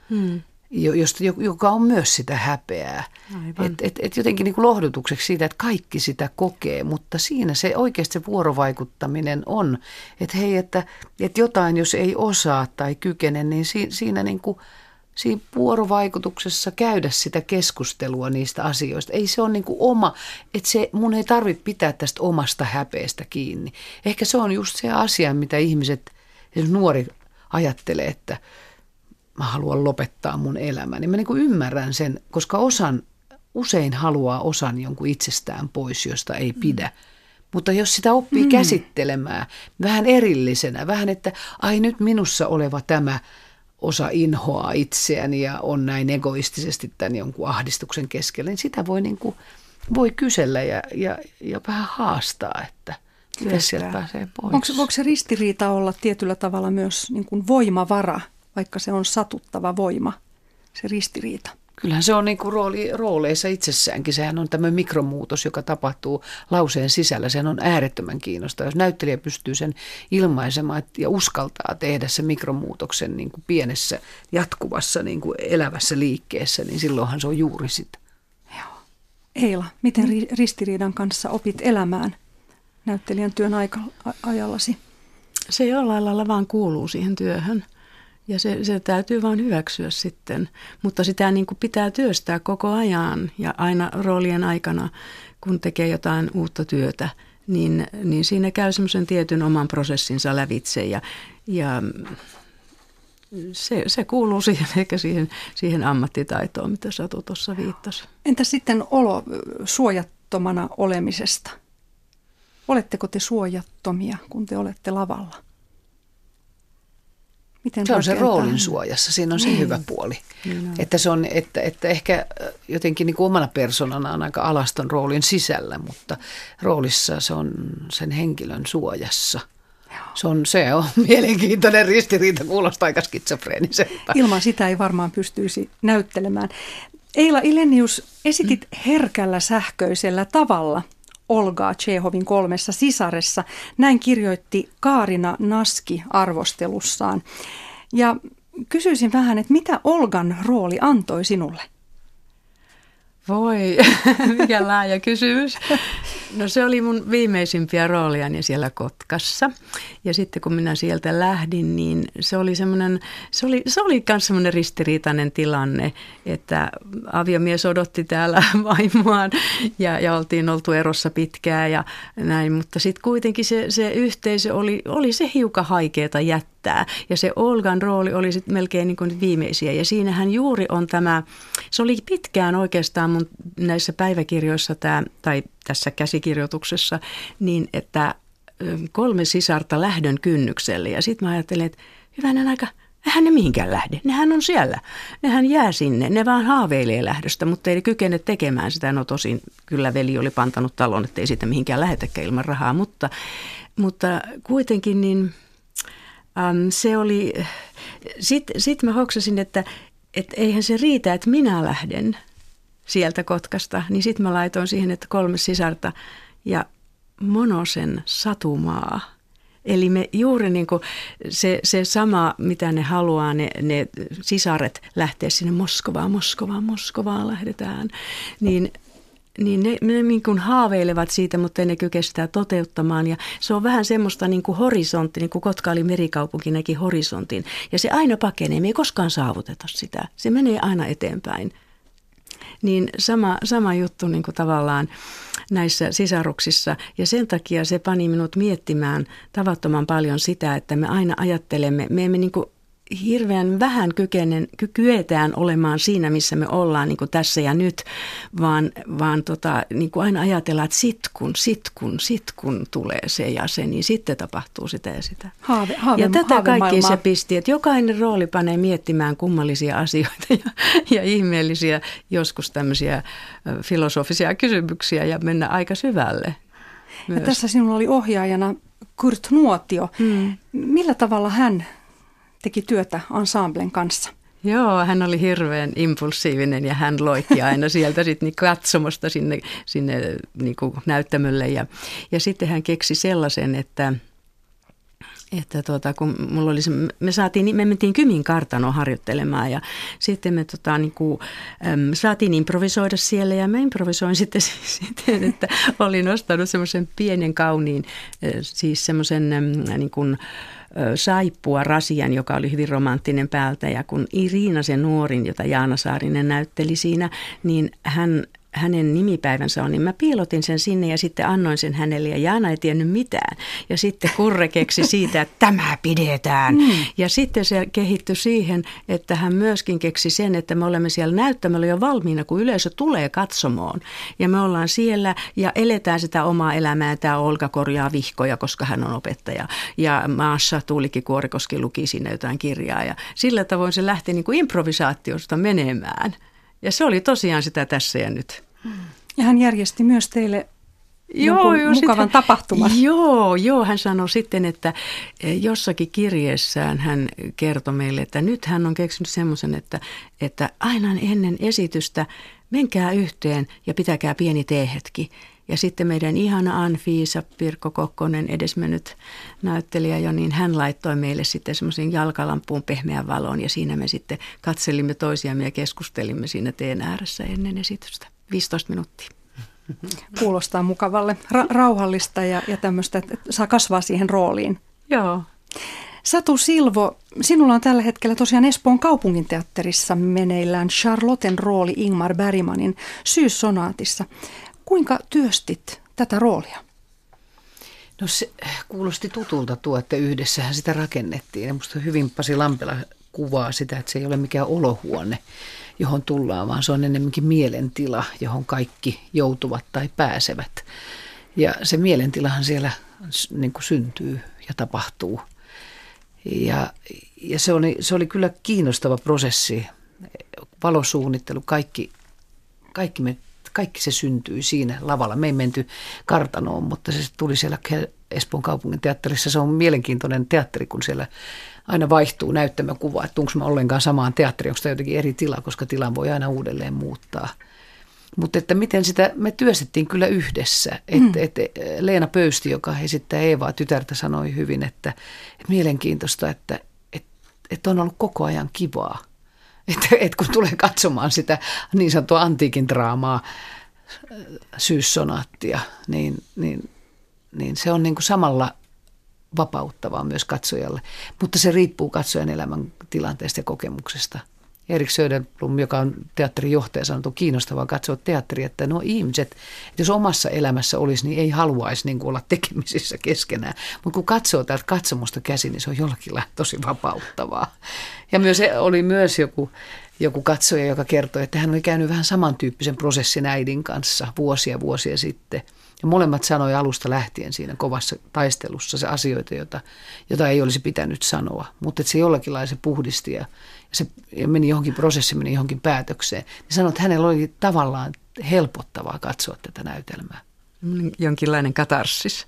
joka on myös sitä häpeää. Et jotenkin niin kuin lohdutukseksi siitä, että kaikki sitä kokee, mutta siinä se oikeasti se vuorovaikuttaminen on, että hei, että jotain jos ei osaa tai kykene, niin siinä niin kuin siinä vuorovaikutuksessa käydä sitä keskustelua niistä asioista. Ei se ole niin kuin oma, että mun ei tarvitse pitää tästä omasta häpeästä kiinni. Ehkä se on just se asia, mitä ihmiset, nuori ajattelee, että mä haluan lopettaa mun elämäni. Mä niin kuin ymmärrän sen, koska osan usein haluaa osan jonkun itsestään pois, josta ei pidä. Mutta jos sitä oppii käsittelemään vähän erillisenä, vähän että ai nyt minussa oleva tämä osa inhoaa itseäni ja on näin egoistisesti tämän jonkun ahdistuksen keskellä, niin sitä voi kysellä ja vähän haastaa, että miten sieltä pääsee pois. Voiko se ristiriita olla tietyllä tavalla myös niin kuin voimavara, vaikka se on satuttava voima, se ristiriita? Kyllähän se on niin kuin rooleissa itsessäänkin. Sehän on tämmöinen mikromuutos, joka tapahtuu lauseen sisällä. Sehän on äärettömän kiinnostavaa. Jos näyttelijä pystyy sen ilmaisemaan ja uskaltaa tehdä sen mikromuutoksen niin kuin pienessä, jatkuvassa, niin kuin elävässä liikkeessä, niin silloinhan se on juuri sitä. Joo. Eila, miten ristiriidan kanssa opit elämään näyttelijän työn ajallasi? Se jollain lailla vaan kuuluu siihen työhön. Ja se täytyy vaan hyväksyä sitten, mutta sitä niin kuin pitää työstää koko ajan ja aina roolien aikana, kun tekee jotain uutta työtä, niin siinä käy semmoisen tietyn oman prosessinsa lävitse ja se kuuluu siihen, eikä siihen ammattitaitoon, mitä Satu tuossa viittasi. Entä sitten olo suojattomana olemisesta? Oletteko te suojattomia, kun te olette lavalla? Miten se on se roolin suojassa, siinä on se hyvä puoli. Että se on, että ehkä jotenkin niin kuin omana persoonana on aika alaston roolin sisällä, mutta roolissa se on sen henkilön suojassa. Se on mielenkiintoinen ristiriita, kuulostaa aika skitsofreeniselta. Ilman sitä ei varmaan pystyisi näyttelemään. Eila Ilenius, esitit herkällä sähköisellä tavalla Olgaa Tšehovin 3 sisaressa. Näin kirjoitti Kaarina Naski arvostelussaan. Ja kysyisin vähän, että mitä Olgan rooli antoi sinulle? Voi, mikä laaja kysymys. No se oli mun viimeisimpiä rooliani siellä Kotkassa. Ja sitten kun minä sieltä lähdin, niin se oli myös semmoinen ristiriitainen tilanne, että aviomies odotti täällä vaimoaan ja oltiin oltu erossa pitkään ja näin. Mutta sitten kuitenkin se yhteisö oli se hiukan haikeeta jättää. Ja se Olgan rooli oli sitten melkein niin kuin viimeisiä. Ja siinähän juuri on se oli pitkään oikeastaan mun näissä päiväkirjoissa tai tässä käsikirjoituksessa, niin että 3 sisarta lähdön kynnykselle. Ja sitten mä ajattelin, että hyvänen aika, eihän ne mihinkään lähde. Nehän on siellä. Nehän jää sinne. Ne vaan haaveilee lähdöstä, mutta ei kykene tekemään sitä. No tosin kyllä veli oli pantanut talon, että ei siitä mihinkään lähetäkään ilman rahaa. Mutta kuitenkin niin se oli, sitten mä hoksasin, että eihän se riitä, että minä lähden sieltä Kotkasta, niin sitten mä laitoin siihen, että 3 sisarta ja Monosen Satumaa. Eli me juuri niin kuin se sama, mitä ne haluaa, ne sisaret lähteä sinne Moskovaan lähdetään, niin ne niin kuin haaveilevat siitä, mutta ei ne kykene sitä toteuttamaan. Ja se on vähän semmoista niin kuin horisontti, niin kuin Kotka oli merikaupunki, näki horisontin. Ja se aina pakenee, me ei koskaan saavuteta sitä. Se menee aina eteenpäin. Niin sama juttu niin kuin tavallaan näissä sisaruksissa. Ja sen takia se pani minut miettimään tavattoman paljon sitä, että me aina ajattelemme, me emme niin kuin hirveän vähän kyetään olemaan siinä, missä me ollaan niin kuin tässä ja nyt, vaan niin kuin aina ajatellaan, että sit kun tulee se ja se, niin sitten tapahtuu sitä ja sitä. Ja tätä kaikki se pisti, että jokainen rooli panee miettimään kummallisia asioita ja ihmeellisiä, joskus tämmöisiä filosofisia kysymyksiä ja mennä aika syvälle. Ja tässä sinulla oli ohjaajana Kurt Nuotio. Millä tavalla hän teki työtä ensemblen kanssa? Joo, hän oli hirveän impulsiivinen ja hän loikki aina sieltä sitten katsomosta sinne niin kuin näyttämölle. Ja sitten hän keksi sellaisen, että kun mulla oli me mentiin Kymin kartanoon harjoittelemaan ja sitten me saatiin improvisoida siellä ja mä improvisoin sitten siten, että olin ostanut semmoisen pienen kauniin, siis semmoisen niin kuin saippua rasian, joka oli hyvin romanttinen päältä ja kun Iriina se nuorin, jota Jaana Saarinen näytteli siinä, niin hänen nimipäivänsä on, niin mä piilotin sen sinne ja sitten annoin sen hänelle ja Jaana ei tiennyt mitään. Ja sitten Kurre keksi siitä, että tämä pidetään. Ja sitten se kehittyi siihen, että hän myöskin keksi sen, että me olemme siellä näyttämällä jo valmiina, kun yleisö tulee katsomoon. Ja me ollaan siellä ja eletään sitä omaa elämää. Tämä Olga korjaa vihkoja, koska hän on opettaja. Ja Maassa Tuulikki Kuorikoski luki siinä jotain kirjaa. Ja sillä tavoin se lähti niin kuin improvisaatiosta menemään. Ja se oli tosiaan sitä tässä ja nyt. Ja hän järjesti myös teille mukavan tapahtuman. Joo, hän sanoi sitten, että jossakin kirjeessään hän kertoi meille, että nyt hän on keksinyt semmoisen, että aina ennen esitystä menkää yhteen ja pitäkää pieni teehetki. Ja sitten meidän ihana Ann-Fiisa Pirkko Kokkonen, edesmennyt näyttelijä jo, niin hän laittoi meille sitten semmoisen jalkalampuun pehmeän valon ja siinä me sitten katselimme toisiamme ja keskustelimme siinä teen ääressä ennen esitystä. 15 minuuttia. Kuulostaa mukavalle, rauhallista ja tämmöistä, että saa kasvaa siihen rooliin. Joo. Satu Silvo, sinulla on tällä hetkellä tosiaan Espoon kaupunginteatterissa meneillään Charlotten rooli Ingmar Bergmanin Syyssonaatissa. Kuinka työstit tätä roolia? No se kuulosti tutulta tuo, että yhdessähän sitä rakennettiin. Ja musta hyvin Pasi Lampela kuvaa sitä, että se ei ole mikään olohuone, johon tullaan, vaan se on enemmänkin mielentila, johon kaikki joutuvat tai pääsevät. Ja se mielentilahan siellä niin kuin syntyy ja tapahtuu. Ja se oli kyllä kiinnostava prosessi. Valosuunnittelu, kaikki se syntyi siinä lavalla. Me ei menty kartanoon, mutta se tuli siellä Espoon kaupungin teatterissa. Se on mielenkiintoinen teatteri, kun siellä aina vaihtuu näyttämökuva, että onko mä ollenkaan samaan teatteriin, onko tämä jotenkin eri tila, koska tilan voi aina uudelleen muuttaa. Mutta että miten sitä, me työstettiin kyllä yhdessä. Että Leena Pöysti, joka esittää Eevaa tytärtä, sanoi hyvin, että mielenkiintoista, että on ollut koko ajan kivaa. Että kun tulee katsomaan sitä niin sanottua antiikin draamaa, Syyssonaattia, niin se on niin kuin samalla vapauttavaa myös katsojalle. Mutta se riippuu katsojan elämän tilanteesta ja kokemuksesta. Erik Söderblom, joka on teatterijohtaja, sanoo, että on kiinnostavaa katsoa teatteria, että no ihmiset, että jos omassa elämässä olisi, niin ei haluaisi niin kuin olla tekemisissä keskenään. Mutta kun katsoo täältä katsomusta käsin, niin se on jollakin lailla tosi vapauttavaa. Ja oli myös joku katsoja, joka kertoi, että hän oli käynyt vähän samantyyppisen prosessin äidin kanssa vuosia sitten. Ja molemmat sanoi alusta lähtien siinä kovassa taistelussa se asioita, jota ei olisi pitänyt sanoa. Mutta se jollakin lailla se puhdisti ja se meni johonkin prosessiin, meni johonkin päätökseen. Niin sanoi, että hänellä oli tavallaan helpottavaa katsoa tätä näytelmää. Jonkinlainen katarssis.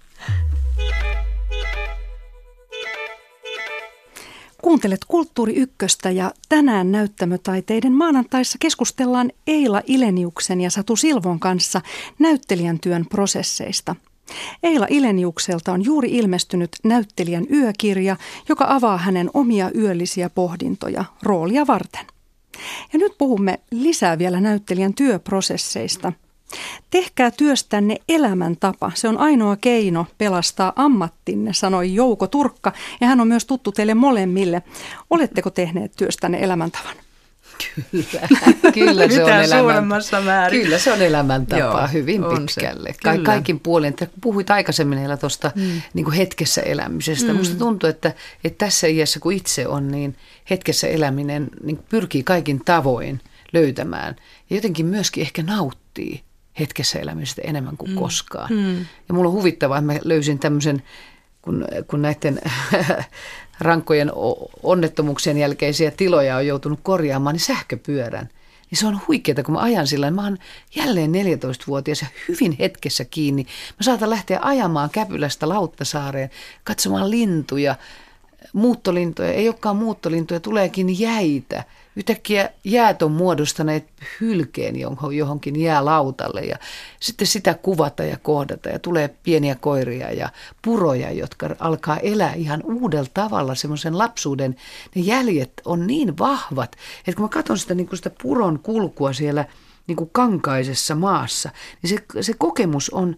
Kuuntelet Kulttuuri Ykköstä ja tänään näyttämötaiteiden maanantaissa keskustellaan Eila Ileniuksen ja Satu Silvon kanssa näyttelijän työn prosesseista. Eila Ileniukselta on juuri ilmestynyt näyttelijän yökirja, joka avaa hänen omia yöllisiä pohdintoja roolia varten. Ja nyt puhumme lisää vielä näyttelijän työprosesseista. Tehkää työstänne elämäntapa. Se on ainoa keino pelastaa ammattinne, sanoi Jouko Turkka, ja hän on myös tuttu teille molemmille. Oletteko tehneet työstänne elämäntavan? Kyllä se on suuremmassa määrin. Kyllä se on elämäntapa hyvin pitkälle. Kaikin puolin. Puhuit aikaisemmin heillä tuosta niin kuin hetkessä elämisestä. Musta tuntuu, että tässä iässä kun itse on, niin hetkessä eläminen niin pyrkii kaikin tavoin löytämään. Ja jotenkin myöskin ehkä nauttii hetkessä elämisestä enemmän kuin koskaan. Ja mulla on huvittavaa, että mä löysin tämmöisen, kun näiden rankkojen onnettomuuksien jälkeisiä tiloja on joutunut korjaamaan, niin sähköpyörän. Niin se on huikeaa, kun mä ajan sillä, mä oon jälleen 14-vuotias ja hyvin hetkessä kiinni. Mä saatan lähteä ajamaan Käpylästä Lauttasaareen, katsomaan lintuja, muuttolintuja, ei olekaan muuttolintuja, tuleekin jäitä. Yhtäkkiä jäät on muodostaneet hylkeen johonkin jäälautalle ja sitten sitä kuvata ja kohdata ja tulee pieniä koiria ja puroja, jotka alkaa elää ihan uudella tavalla, semmoisen lapsuuden. Ne jäljet on niin vahvat, että kun mä katson sitä, niin kuin sitä puron kulkua siellä niin kuin kankaisessa maassa, niin se kokemus on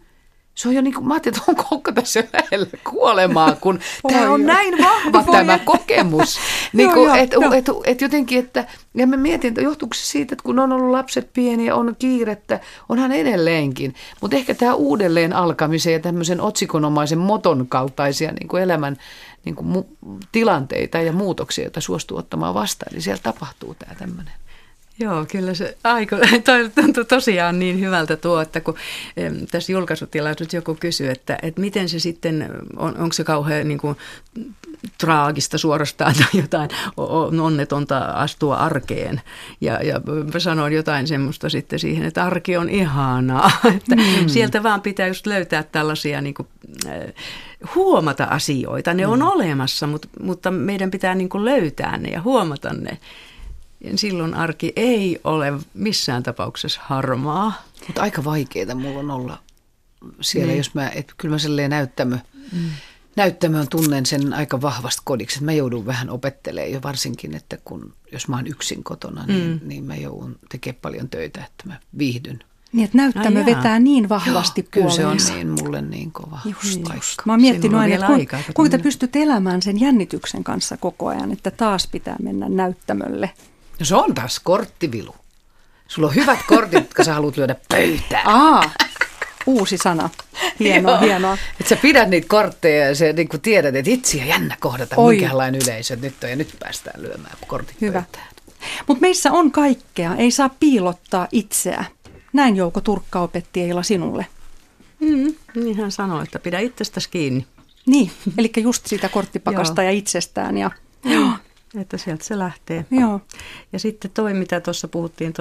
Se on jo niin kuin, mä ajattelin, että onko tässä lähellä kuolemaa, kun tämä on näin vahva tämä kokemus. Niin että jotenkin, että ja mä mietin, että johtuuko se siitä, että kun on ollut lapset pieniä, on kiirettä, onhan edelleenkin. Mutta ehkä tämä uudelleen alkamisen ja tämmöisen otsikonomaisen moton kaltaisia niin kuin elämän niin kuin tilanteita ja muutoksia, joita suostuu ottamaan vastaan, niin siellä tapahtuu tämä tämmöinen. Joo, kyllä se tuntuu tosiaan niin hyvältä tuo, että kun tässä julkaisutilaisuudessa joku kysyy, että miten se sitten, onko se kauhean niin kuin traagista suorastaan tai jotain onnetonta astua arkeen. Ja sanoin jotain semmoista sitten siihen, että arki on ihanaa. Että sieltä vaan pitää just löytää tällaisia, niin kuin, huomata asioita. Ne on olemassa, mutta meidän pitää niin kuin löytää ne ja huomata ne. Silloin arki ei ole missään tapauksessa harmaa. Mutta aika vaikeaa mulla on olla siellä, jos kyllä mä silleen näyttämön tunnen sen aika vahvasti kodiksi. Että mä joudun vähän opettelemaan jo varsinkin, että jos mä oon yksin kotona, niin mä joudun tekemään paljon töitä, että mä viihdyn. Niin, että näyttämö vetää niin vahvasti puoleensa. Kyllä se on niin, mulle niin kova paikka. Mä oon miettinyt aina, että kuinka tätä pystyt elämään sen jännityksen kanssa koko ajan, että taas pitää mennä näyttämölle. No se on taas korttivilu. Sulla on hyvät kortit, jotka sä haluat lyödä pöytään. Uusi sana. Hienoa. Että sä pidät niitä kortteja ja sä niin tiedät, että itse on jännä kohdata minkälainen yleisö nyt on ja nyt päästään lyömään kortit pöytään. Mutta meissä on kaikkea, ei saa piilottaa itseä. Näin Jouko Turkka opetti Eila sinulle. Niin hän sanoi, että pidä itsestäsi kiinni. Niin, eli just siitä korttipakasta ja itsestään. Joo. Että sieltä se lähtee. Joo. Ja sitten toi, mitä tuossa puhuttiin,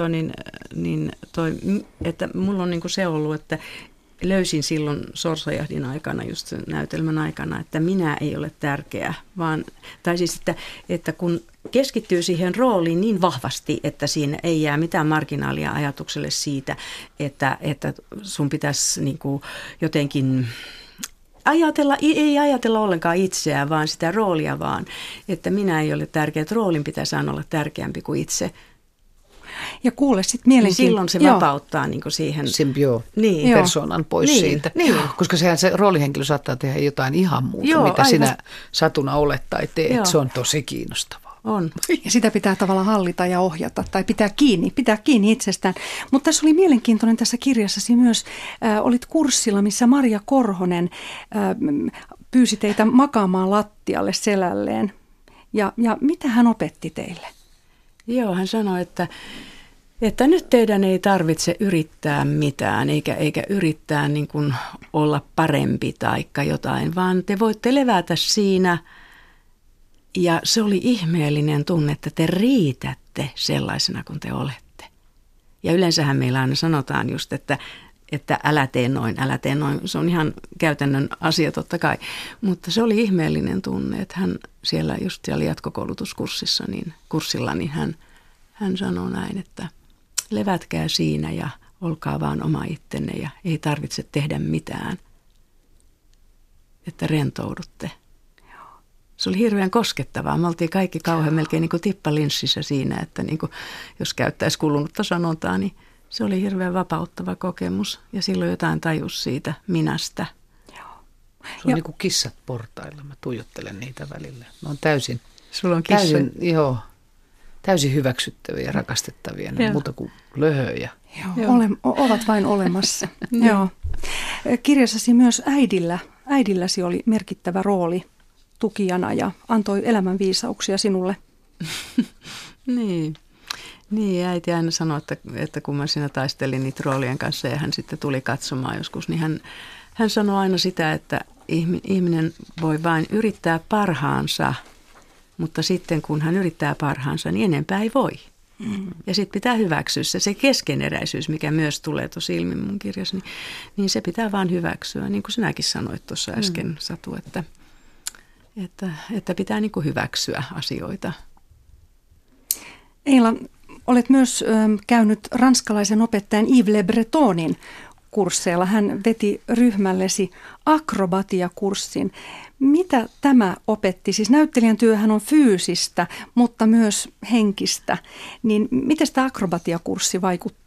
että mulla on niinku se ollut, että löysin silloin Sorsajahdin aikana, just sen näytelmän aikana, että minä ei ole tärkeä, tai siis, että kun keskittyy siihen rooliin niin vahvasti, että siinä ei jää mitään marginaalia ajatukselle siitä, että sun pitäisi niinku jotenkin ei ajatella ollenkaan itseään, vaan sitä roolia vaan, että minä ei ole tärkeä, että roolin pitäisi aina olla tärkeämpi kuin itse. Ja kuule sitten mielenkiintoista. Niin silloin se vapauttaa niin kuin siihen persoonan pois siitä. Niin. Koska se roolihenkilö saattaa tehdä jotain ihan muuta, mitä sinä satuna olet tai teet. Se on tosi kiinnostavaa. On. Ja sitä pitää tavallaan hallita ja ohjata tai pitää kiinni itsestään. Mutta tässä oli mielenkiintoinen tässä kirjassasi myös, olit kurssilla, missä Maria Korhonen pyysi teitä makaamaan lattialle selälleen. Ja mitä hän opetti teille? Joo, hän sanoi, että nyt teidän ei tarvitse yrittää mitään, eikä yrittää niin kuin olla parempi taikka jotain, vaan te voitte levätä siinä. Ja se oli ihmeellinen tunne, että te riitätte sellaisena kuin te olette. Ja yleensähän meillä aina sanotaan just, että älä tee noin. Se on ihan käytännön asia totta kai. Mutta se oli ihmeellinen tunne, että hän siellä jatkokoulutuskurssilla, niin hän sanoi näin, että levätkää siinä ja olkaa vaan oma ittenne ja ei tarvitse tehdä mitään, että rentoudutte. Se oli hirveän koskettavaa. Me oltiin kaikki kauhean melkein niin kuin tippalinssissä siinä, että niin kuin, jos käyttäisi kulunutta sanontaa, niin se oli hirveän vapauttava kokemus. Ja silloin jotain tajus siitä minästä. Se on niin kuin kissat portailla. Mä tuijottelen niitä välillä. Ne on täysin, sulla on täysin hyväksyttäviä ja rakastettavia. Ne on muuta kuin löhöjä. Ovat vain olemassa. Joo. Kirjassasi myös äidilläsi oli merkittävä rooli tukijana ja antoi elämän viisauksia sinulle. Niin, äiti aina sanoi, että kun mä siinä taistelin niitä roolien kanssa ja hän sitten tuli katsomaan joskus, niin hän sanoi aina sitä, että ihminen voi vain yrittää parhaansa, mutta sitten kun hän yrittää parhaansa, niin enempää ei voi. Ja sitten pitää hyväksyä se keskeneräisyys, mikä myös tulee tosi ilmi mun kirjassa, niin se pitää vaan hyväksyä, niin kuin sinäkin sanoit tuossa äsken, Satu, että pitää niin kuin hyväksyä asioita. Eila, olet myös käynyt ranskalaisen opettajan Yves Le Bretonin kursseilla. Hän veti ryhmällesi akrobatiakurssin. Mitä tämä opetti? Siis näyttelijän työhän on fyysistä, mutta myös henkistä. Niin miten tämä akrobatiakurssi vaikutti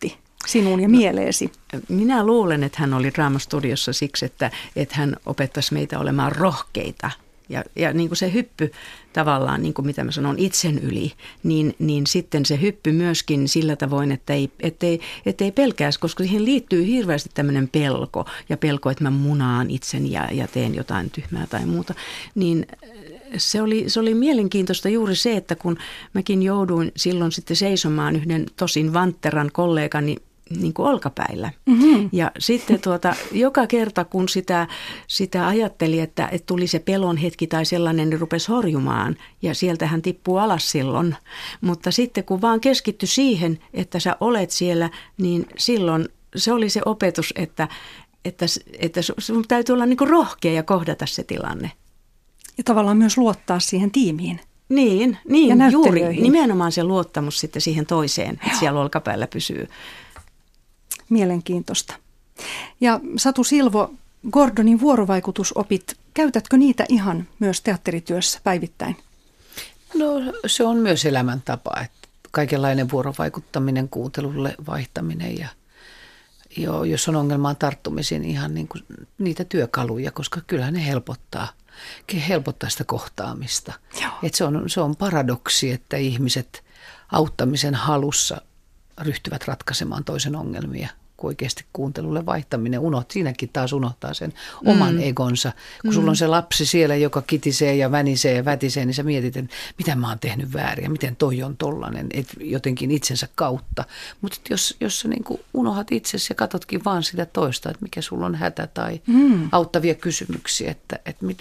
sinuun ja mieleesi? Minä luulen, että hän oli Draamastudiossa siksi, että hän opettaisi meitä olemaan rohkeita. Ja niin kuin se hyppy tavallaan, niin kuin mitä mä sanon, itsen yli, niin sitten se hyppy myöskin sillä tavoin, että ei pelkäisi, koska siihen liittyy hirveästi tämmöinen pelko, ja pelko, että mä munaan itsen ja teen jotain tyhmää tai muuta, niin se oli mielenkiintoista juuri se, että kun mäkin jouduin silloin sitten seisomaan yhden tosin vantteran kollegani niin kuin olkapäillä. Mm-hmm. Ja sitten joka kerta, kun sitä ajatteli, että tuli se pelon hetki tai sellainen, niin rupesi horjumaan ja sieltä hän tippuu alas silloin. Mutta sitten kun vaan keskittyi siihen, että sä olet siellä, niin silloin se oli se opetus, että sun täytyy olla niin kuin rohkea ja kohdata se tilanne. Ja tavallaan myös luottaa siihen tiimiin. Niin juuri. Nimenomaan se luottamus sitten siihen toiseen, että siellä olkapäällä pysyy. Mielenkiintoista. Ja Satu Silvo, Gordonin vuorovaikutusopit, käytätkö niitä ihan myös teatterityössä päivittäin? No se on myös elämäntapa, että kaikenlainen vuorovaikuttaminen, kuuntelulle vaihtaminen ja jos on ongelmaan tarttumisiin ihan niin kuin niitä työkaluja, koska kyllähän ne helpottaa sitä kohtaamista. Et se on paradoksi, että ihmiset auttamisen halussa ryhtyvät ratkaisemaan toisen ongelmia, kun oikeasti kuuntelulle vaihtaminen siinäkin taas unohtaa sen oman egonsa. Kun sulla on se lapsi siellä, joka kitisee ja vänisee ja vätisee, niin sä mietit, että mitä mä oon tehnyt väärin ja miten toi on tollanen, jotenkin itsensä kautta. Mutta jos sä niin kuin unohdat itsesi ja katsotkin vaan sitä toista, että mikä sulla on hätä tai auttavia kysymyksiä, että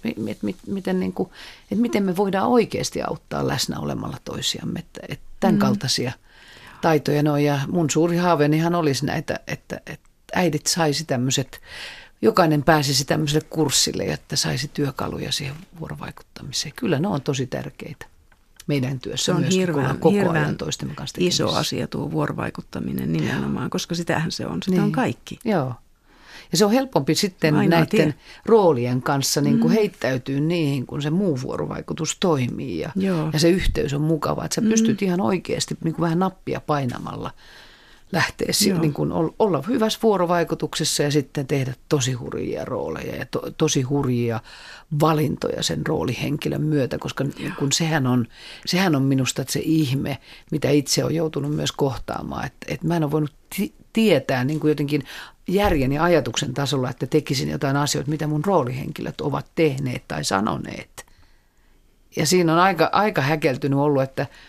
miten me voidaan oikeasti auttaa läsnä olemalla toisiamme, että tämän kaltaisia taitoja. Ja mun suuri haaveenihan olisi näitä, että äidit saisi tämmöiset, jokainen pääsisi tämmöiselle kurssille, että saisi työkaluja siihen vuorovaikuttamiseen. Kyllä ne on tosi tärkeitä meidän työssä. Se on myös, koko ajan toistemme kanssa tekemisissä. Iso asia tuo vuorovaikuttaminen nimenomaan, koska sitähän se on. Sitä on kaikki. Joo. Ja se on helpompi sitten näiden roolien kanssa niin kuin heittäytyy niihin, kun se muu vuorovaikutus toimii ja se yhteys on mukava. Että sä pystyt ihan oikeasti niin kuin vähän nappia painamalla lähteä niin kuin olla hyvässä vuorovaikutuksessa ja sitten tehdä tosi hurjia rooleja ja tosi hurjia valintoja sen roolihenkilön myötä, koska kun sehän on minusta se ihme, mitä itse on joutunut myös kohtaamaan, että mä en ole voinut tietää niin kuin jotenkin järjen ja ajatuksen tasolla, että tekisin jotain asioita, mitä mun roolihenkilöt ovat tehneet tai sanoneet. Ja siinä on aika häkeltynyt ollut,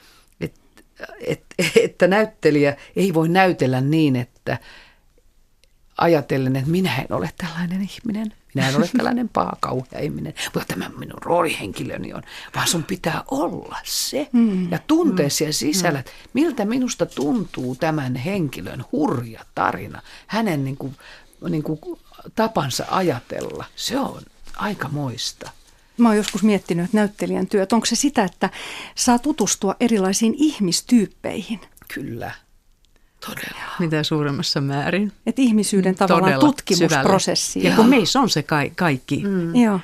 että näyttelijä ei voi näytellä niin, että ajatellen, että minä en ole tällainen ihminen, minä en ole tällainen paha, kauhea ihminen, mutta tämä minun roolihenkilöni on, vaan sun pitää olla se ja tuntea siellä sisällä, että miltä minusta tuntuu tämän henkilön hurja tarina, hänen niin kuin tapansa ajatella. Se on aikamoista. Mä oon joskus miettinyt, että näyttelijän työt, onko se sitä, että saa tutustua erilaisiin ihmistyyppeihin? Kyllä, todella. Mitä suuremmassa määrin. Että ihmisyyden tavallaan todella tutkimusprosessi. Ja kun meissä on se kaikki. Joo.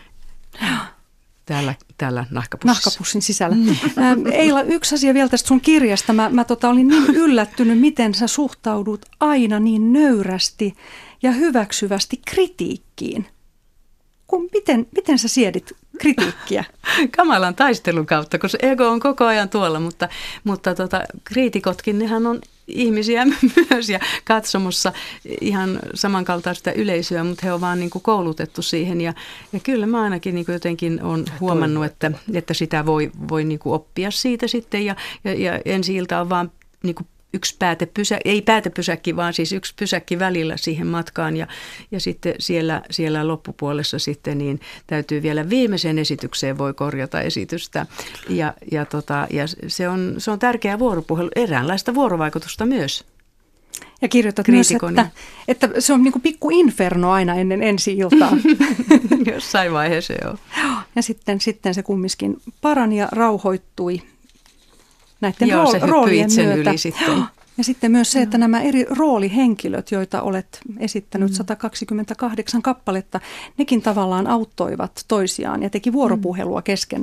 Täällä nahkapussissa. Nahkapussin sisällä. Eila, yksi asia vielä tästä sun kirjasta. Mä olin niin yllättynyt, miten sä suhtaudut aina niin nöyrästi ja hyväksyvästi kritiikkiin. Miten sä siedit kritiikkiä? Kamalan taistelun kautta, koska ego on koko ajan tuolla, mutta kriitikotkin, nehän on ihmisiä myös ja katsomossa ihan samankaltaista yleisöä, mutta he on vaan niin kuin koulutettu siihen ja kyllä mä ainakin niin kuin jotenkin olen huomannut, että sitä voi niin kuin oppia siitä sitten ja ensi ilta on vaan niin kuin yksi päätepysäkki, vaan siis yksi pysäkki välillä siihen matkaan ja sitten siellä loppupuolessa sitten niin täytyy vielä viimeiseen esitykseen voi korjata esitystä ja se on tärkeä vuoropuhelu, eräänlaista vuorovaikutusta myös. Ja kirjoitat myös, että se on niin kuin pikku inferno aina ennen ensi-iltaa. Jossain vaiheessa joo. Ja sitten se kumminkin parani ja rauhoittui näiden roolien myötä. Ja sitten myös se, että nämä eri roolihenkilöt, joita olet esittänyt 128 kappaletta, nekin tavallaan auttoivat toisiaan ja teki vuoropuhelua keskenään.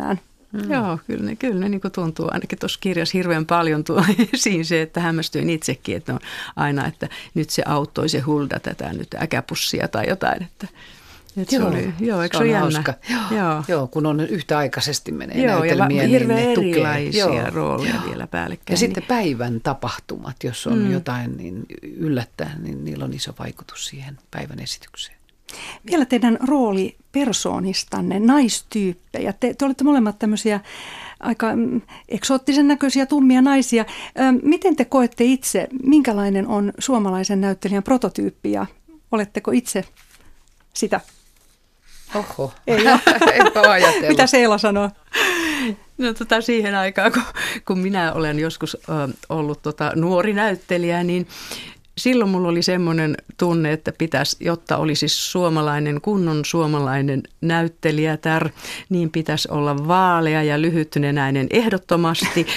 Joo, kyllä ne niin kuin tuntuu ainakin tuossa kirjassa hirveän paljon tuo esiin se, että hämmästyin itsekin, että on aina, että nyt se auttoi se Hulda tätä nyt äkäpussia tai jotain, että se oli, eikö se ole jännä? Hauska. Joo, kun on yhtäaikaisesti menee näytelmiä. Ja hirveän niin erilaisia rooleja vielä päällekkäin. Ja sitten päivän tapahtumat, jos on jotain niin yllättää, niin niillä on iso vaikutus siihen päivän esitykseen. Vielä teidän roolipersoonistanne, naistyyppejä. Te olette molemmat tämmöisiä aika eksoottisen näköisiä tummia naisia. Miten te koette itse, minkälainen on suomalaisen näyttelijän prototyyppi ja oletteko itse sitä? Oho, enpä ajatellut. Mitä Seela sanoo? No siihen aikaan, kun minä olen joskus ollut nuori näyttelijä, niin silloin mulla oli semmoinen tunne, että pitäisi, jotta olisi kunnon suomalainen näyttelijätär, niin pitäisi olla vaalea ja lyhytnenäinen ehdottomasti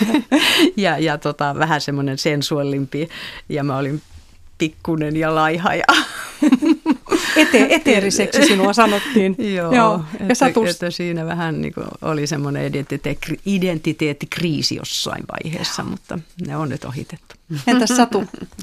ja vähän semmoinen sensuellimpi. Ja mä olin pikkunen ja laiha ja eteeriseksi sinua sanottiin. Joo, että siinä vähän niin kuin oli semmoinen identiteettikriisi jossain vaiheessa, mutta ne on nyt ohitettu. Entäs Satu?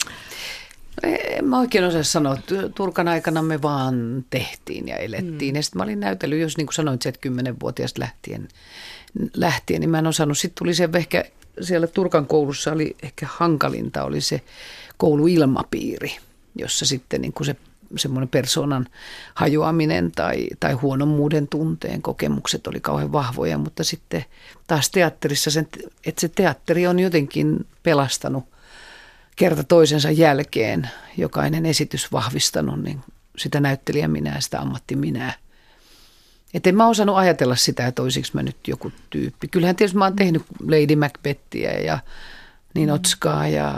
En mä oikein osaa sanoa. Turkan aikana me vaan tehtiin ja elettiin. Ja sitten mä olin näytellyt, jos niin kuin sanoin, 10-vuotiaasta lähtien, niin mä en osannut. Sitten tuli se ehkä siellä Turkan koulussa oli ehkä hankalinta, oli se kouluilmapiiri, jossa sitten niin kuin se semmoinen persoonan hajoaminen tai huonommuuden tunteen kokemukset oli kauhean vahvoja, mutta sitten taas teatterissa, että se teatteri on jotenkin pelastanut kerta toisensa jälkeen, jokainen esitys vahvistanut niin sitä näyttelijä minää, sitä ammatti minää. Että en mä osannut ajatella sitä, että olisiko mä nyt joku tyyppi. Kyllähän tietysti mä oon tehnyt Lady Macbethia ja Ninotskaa ja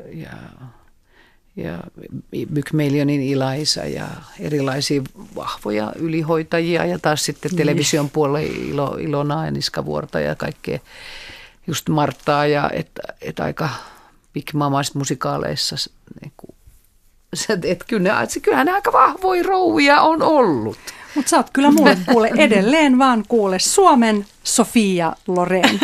Bygmalionin Ilaisa ja erilaisia vahvoja ylihoitajia ja taas sitten television puolella Ilonaa ja Niskavuorta ja kaikkea just Marttaa ja että aika Big Mamas musikaaleissa. Kyllähän ne aika vahvoja rouvia on ollut. Mutta sä oot kyllä mulle edelleen vaan Suomen Sofia Loren.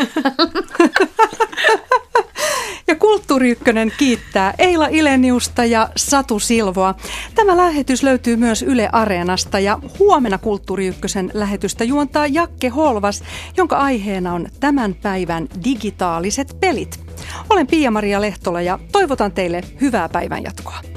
Ja Kulttuuri Ykkönen kiittää Eila Ileniusta ja Satu Silvoa. Tämä lähetys löytyy myös Yle Areenasta ja huomenna Kulttuuri Ykkösen lähetystä juontaa Jakke Holvas, jonka aiheena on tämän päivän digitaaliset pelit. Olen Pia-Maria Lehtola ja toivotan teille hyvää päivänjatkoa.